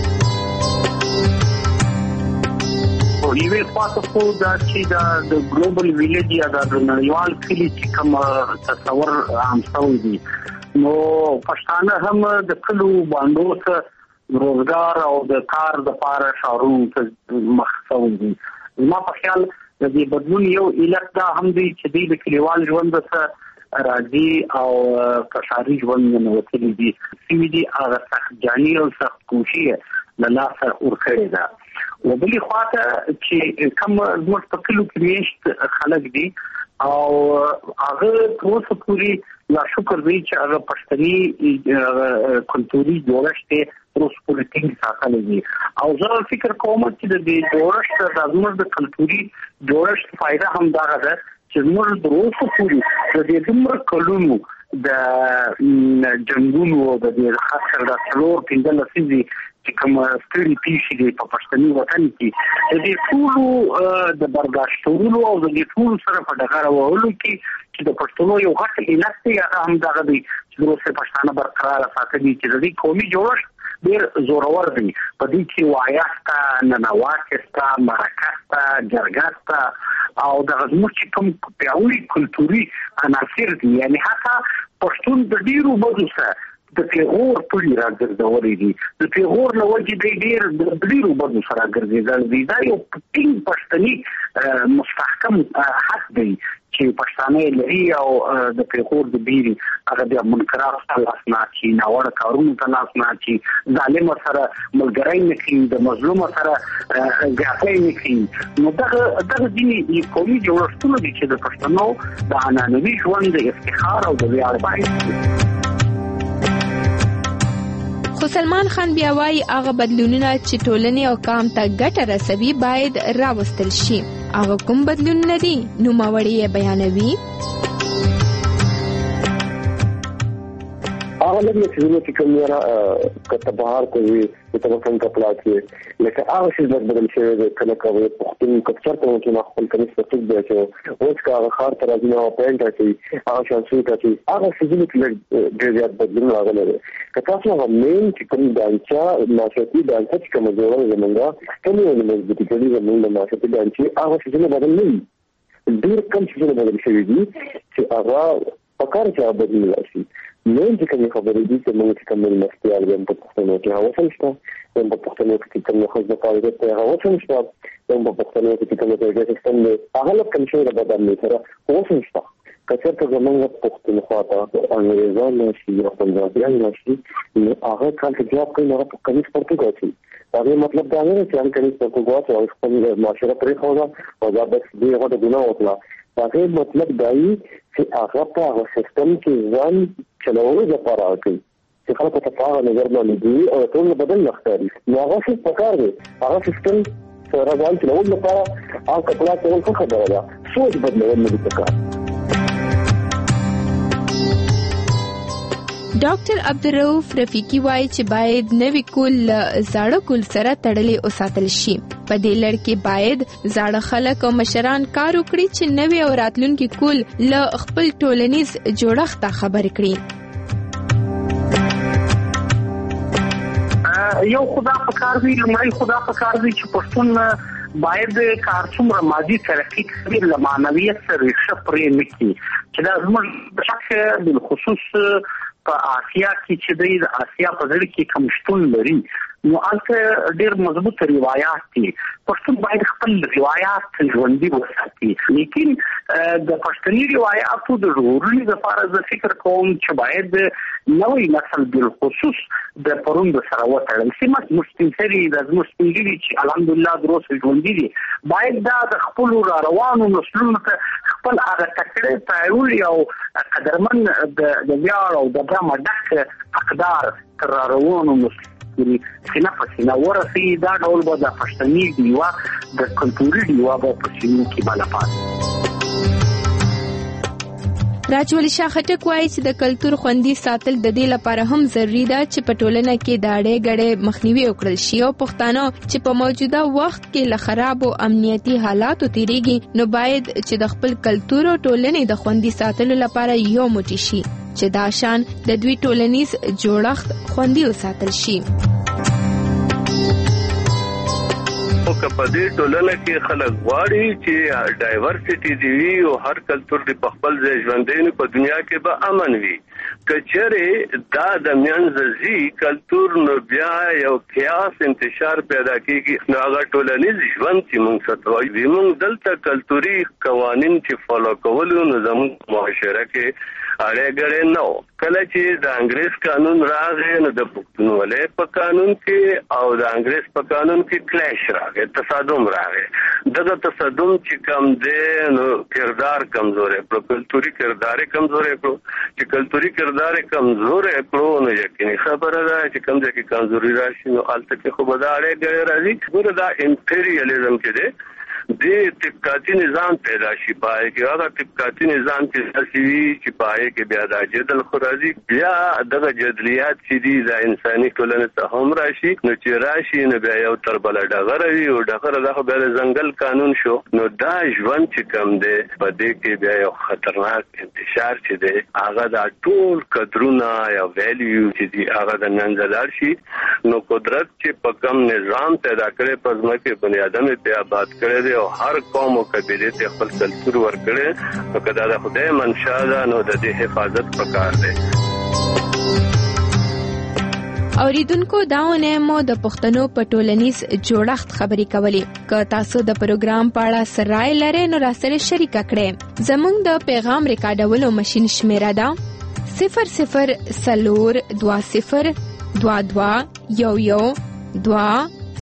یوه خاصه خو دا چې د ګلوبل ویلیج یا د نړیوال کلی چې کوم تصور عام شوی دی نو پښتانه هم د کلو باندې څخه روزګار او د کار د لپاره شارون ته مخصوص دي. ما په خیال د دې بدلون یو علت دا هم دی چې د کلیوال ژوند څخه راځي او کشاري ژوند نه وتلی دي چې دي هغه سخت جاني او سخت کوشي له لاسه ورکړي دا او بلې خواته چې کوم زموږ په کلو کې میشت خلک دي او هغه اوسه پوری لا شکر دی چې هغه پښتني کلتوري جوړښت روس پولیټینګ ساتل دي او زه فکر کوم چې د دې جوړښت د زموږ د کلتوري جوړښت فائدہ هم دا ده چې موږ د روس پوری د دې دومره کلونو د جنگونو او د خاصه د څلور پنځه لسیزې چې کوم ستړي پیښې دي په پښتني وطن کې د دې ټول د برداشتولو او د دې ټول سره په ډغره وهلو کې چې د پښتنو یو غټ علت دی هغه هم دغه دی چې دروسه پښتانه برقرار ساتلي چې د دې قومي جوړښت ډیر زورور دی په دې کې وایاستا ننواکستا مرکستا جرګستا او د زموږ چې کوم پیاوړي کلتوري عناصر دي یعنی حتی پښتون د ډیرو بدو سره د پیغور پوری راګرځولې دي د پیغور له وجې د ډیر د ډیرو بدو سره راګرځېدل دي دا یو ټینګ پښتني مستحکم حق دی چې پښتانه لري او د پیغور د بیري هغه د منکرات په لاس نه چی ناوړه کارونو په لاس نه چی ظالم سره ملګری نه کوي د مظلوم سره ګټای نه کوي نو دغه دي قومي جوړښتونه دي چې د پښتنو د عنعنوي ژوند د افتخار او د ویاړ باعث خو سلمان خان بیا وايي هغه بدلونونه چې ټولنې او قام ته ګټه رسوي باید راوستل شي هغه کوم بدلونونه دي نوموړی یې بیانوي هغه لږ چې کوم یاره کته بهر کوي چې تاسو کوم کپلا کې لکه هغه شی د بدل شوی د کله کوي پختون کچر ته چې خپل کنيس په څه دی چې اوس کا خار تر از نو پېنټ کوي هغه شانسي کوي هغه شی چې ډېر زیات بدلون راغلی که تاسو هغه مين چې کوم دانچا ماشوتي دانچا چې کوم جوړه زمونږه کومه ونه مضبوطی کوي زمونږه ماشوتي دانچا هغه شی نه بدل نه ډېر کم شی نه بدل شوی دي چې هغه پکار چې بدل راشي نو چې کوم خبرې دي چې موږ کوم مستیال یم په پښتنو کې هغه څنګه په پښتنو کې کوم خاصه فائدې ته هغه څنګه په پښتنو کې کوم څه سیستم دی هغه کوم شی را بدل نه سره هو څنګه کچر ته زمونږ پښتونخوا ته انګریزان نشي یا پنجابیان نشي هغه کال کې جواب کوي هغه په کنيس پرتګال هغه مطلب دا نه چې ان کنيس پرتګال او خپل معاشره پرې خوځه او دا بس دې هغه د ګناه وکړه هغه مطلب دی چې هغه په هغه سیستم کې ځان چلوونو لپاره کوي چې خلک ته په هغه نظر باندې دي او ټول بدل نختاري نو هغه څه پکار دی هغه سیستم سره ځان چلوونو لپاره هغه کپلا څه خبره ده سوچ بدلول نه پکار ډاکټر عبدالرؤف رفیقي وایي چې باید نوی کول زاړه کول سره تړلې اوساتل شي په دې لړ کې باید زاړه خلک او مشران کار وکړي چې نوی او راتلونکي کول له خپل ټولنیز جوړښت خبر کړي یو خدا په کار دی لمړی خدا په کار دی چې پښتون باید کار څومره مادي ترقی کوي له معنویت سره ریښه پرې نکړي چې دا زموږ بشک بالخصوص په آسیا کې چې د آسیا په ځړ کې کوم شتون لري نو البته ډېر مضبوط روایت دي پښتون باید خپل روایت ژوندۍ وساتي لیکن د پښتني روایتو د ژغورلو لپاره زه فکر کوم چې باید نوې نسل بالخصوص د پروند سره وتړل شي مستنفري د مستنجري چې الحمدلله دروس ژوندۍ دي باید دا د خپل روانو نسلونو ته خپل هغه تکړه تایول او قدرمن د ویاړ او د برما ډک اقدار تر روانو نسلونو سینا په سینا ورسي دا ډول به د پښتني دیوا د کلتوري دیوا په پښتنو کې بلپات راجولی شاه خټک وایي چې د کلتور خوندي ساتل د دې لپاره هم ضروری ده چې په ټولنه کې د اړې غړې مخنیوي وکړل شي او پښتانه چې په موجوده وخت کې له خراب او امنیتي حالاتو تیریږي نو باید چې د خپل کلتور او ټولنې د خوندي ساتلو لپاره یو موټی شي چې دا شان د دوی ټولنیز جوړښت خوندي وساتل شي او په دې ټولنه کې خلک غواړي چې ډایورسټي دی او هر کلتور د خپل ځای ژوندۍ په دنیا کې به امن وي کچره دا د منځي کلتور نو بیا یو خاص انتشار پیدا کیږي نو هغه ټولنیز ژوند چې موږ ستوي موږ دلته کلتوري قوانين چې فالو کولو نو زموږ معاشره کې اړه غړې نو کله چې د انګريز قانون راغی نو د پښتونولۍ په قانون کې او د انګريز په قانون کې کلیش راغی تصادم راغی دغه تصادم چې کم دی نو کردار کمزورې په کلتوري کردار کمزورې په چې کلتوري کردار کمزورې په نو یقیني خبره ده چې کم ځکه کمزوري راشي نو البته خو به دا اړه غړې راځي ګوره دا امپریالیزم کې دی د طبقاتي نظام پیدا شي پای کې هغه طبقاتي نظام چې سوي چې پای کې بیا د جدل خورازي بیا دغه جدلیات چې دي د انساني ټولنې ته هم راشي نو چې راشي نو بیا یو تر بل ډغره وي او ډغره دغه بیا ځنګل قانون شو نو دا ژوند چې کم دی په دې کې بیا یو خطرناک انتشار چې دی هغه د ټول قدرونه یا ویلیو چې دي هغه د ننځلار شي نو قدرت چې په کم نظام پیدا کړي په ځمکه بنی آدم ته آباد کړي دی او هر قوم او قبیله ته خپل کلتور ورکړي نو کدا د خدای منشا ده نو د دې حفاظت پکار دی. اوریدونکو داونه مو د پښتنو په ټولنیز جوړښت خبرې کولې که تاسو د پروګرام په اړه سرای لرئ نو راسره شریک کړئ. زموږ د پیغام ریکارډولو ماشين شمیره ده 00 20 22 11 22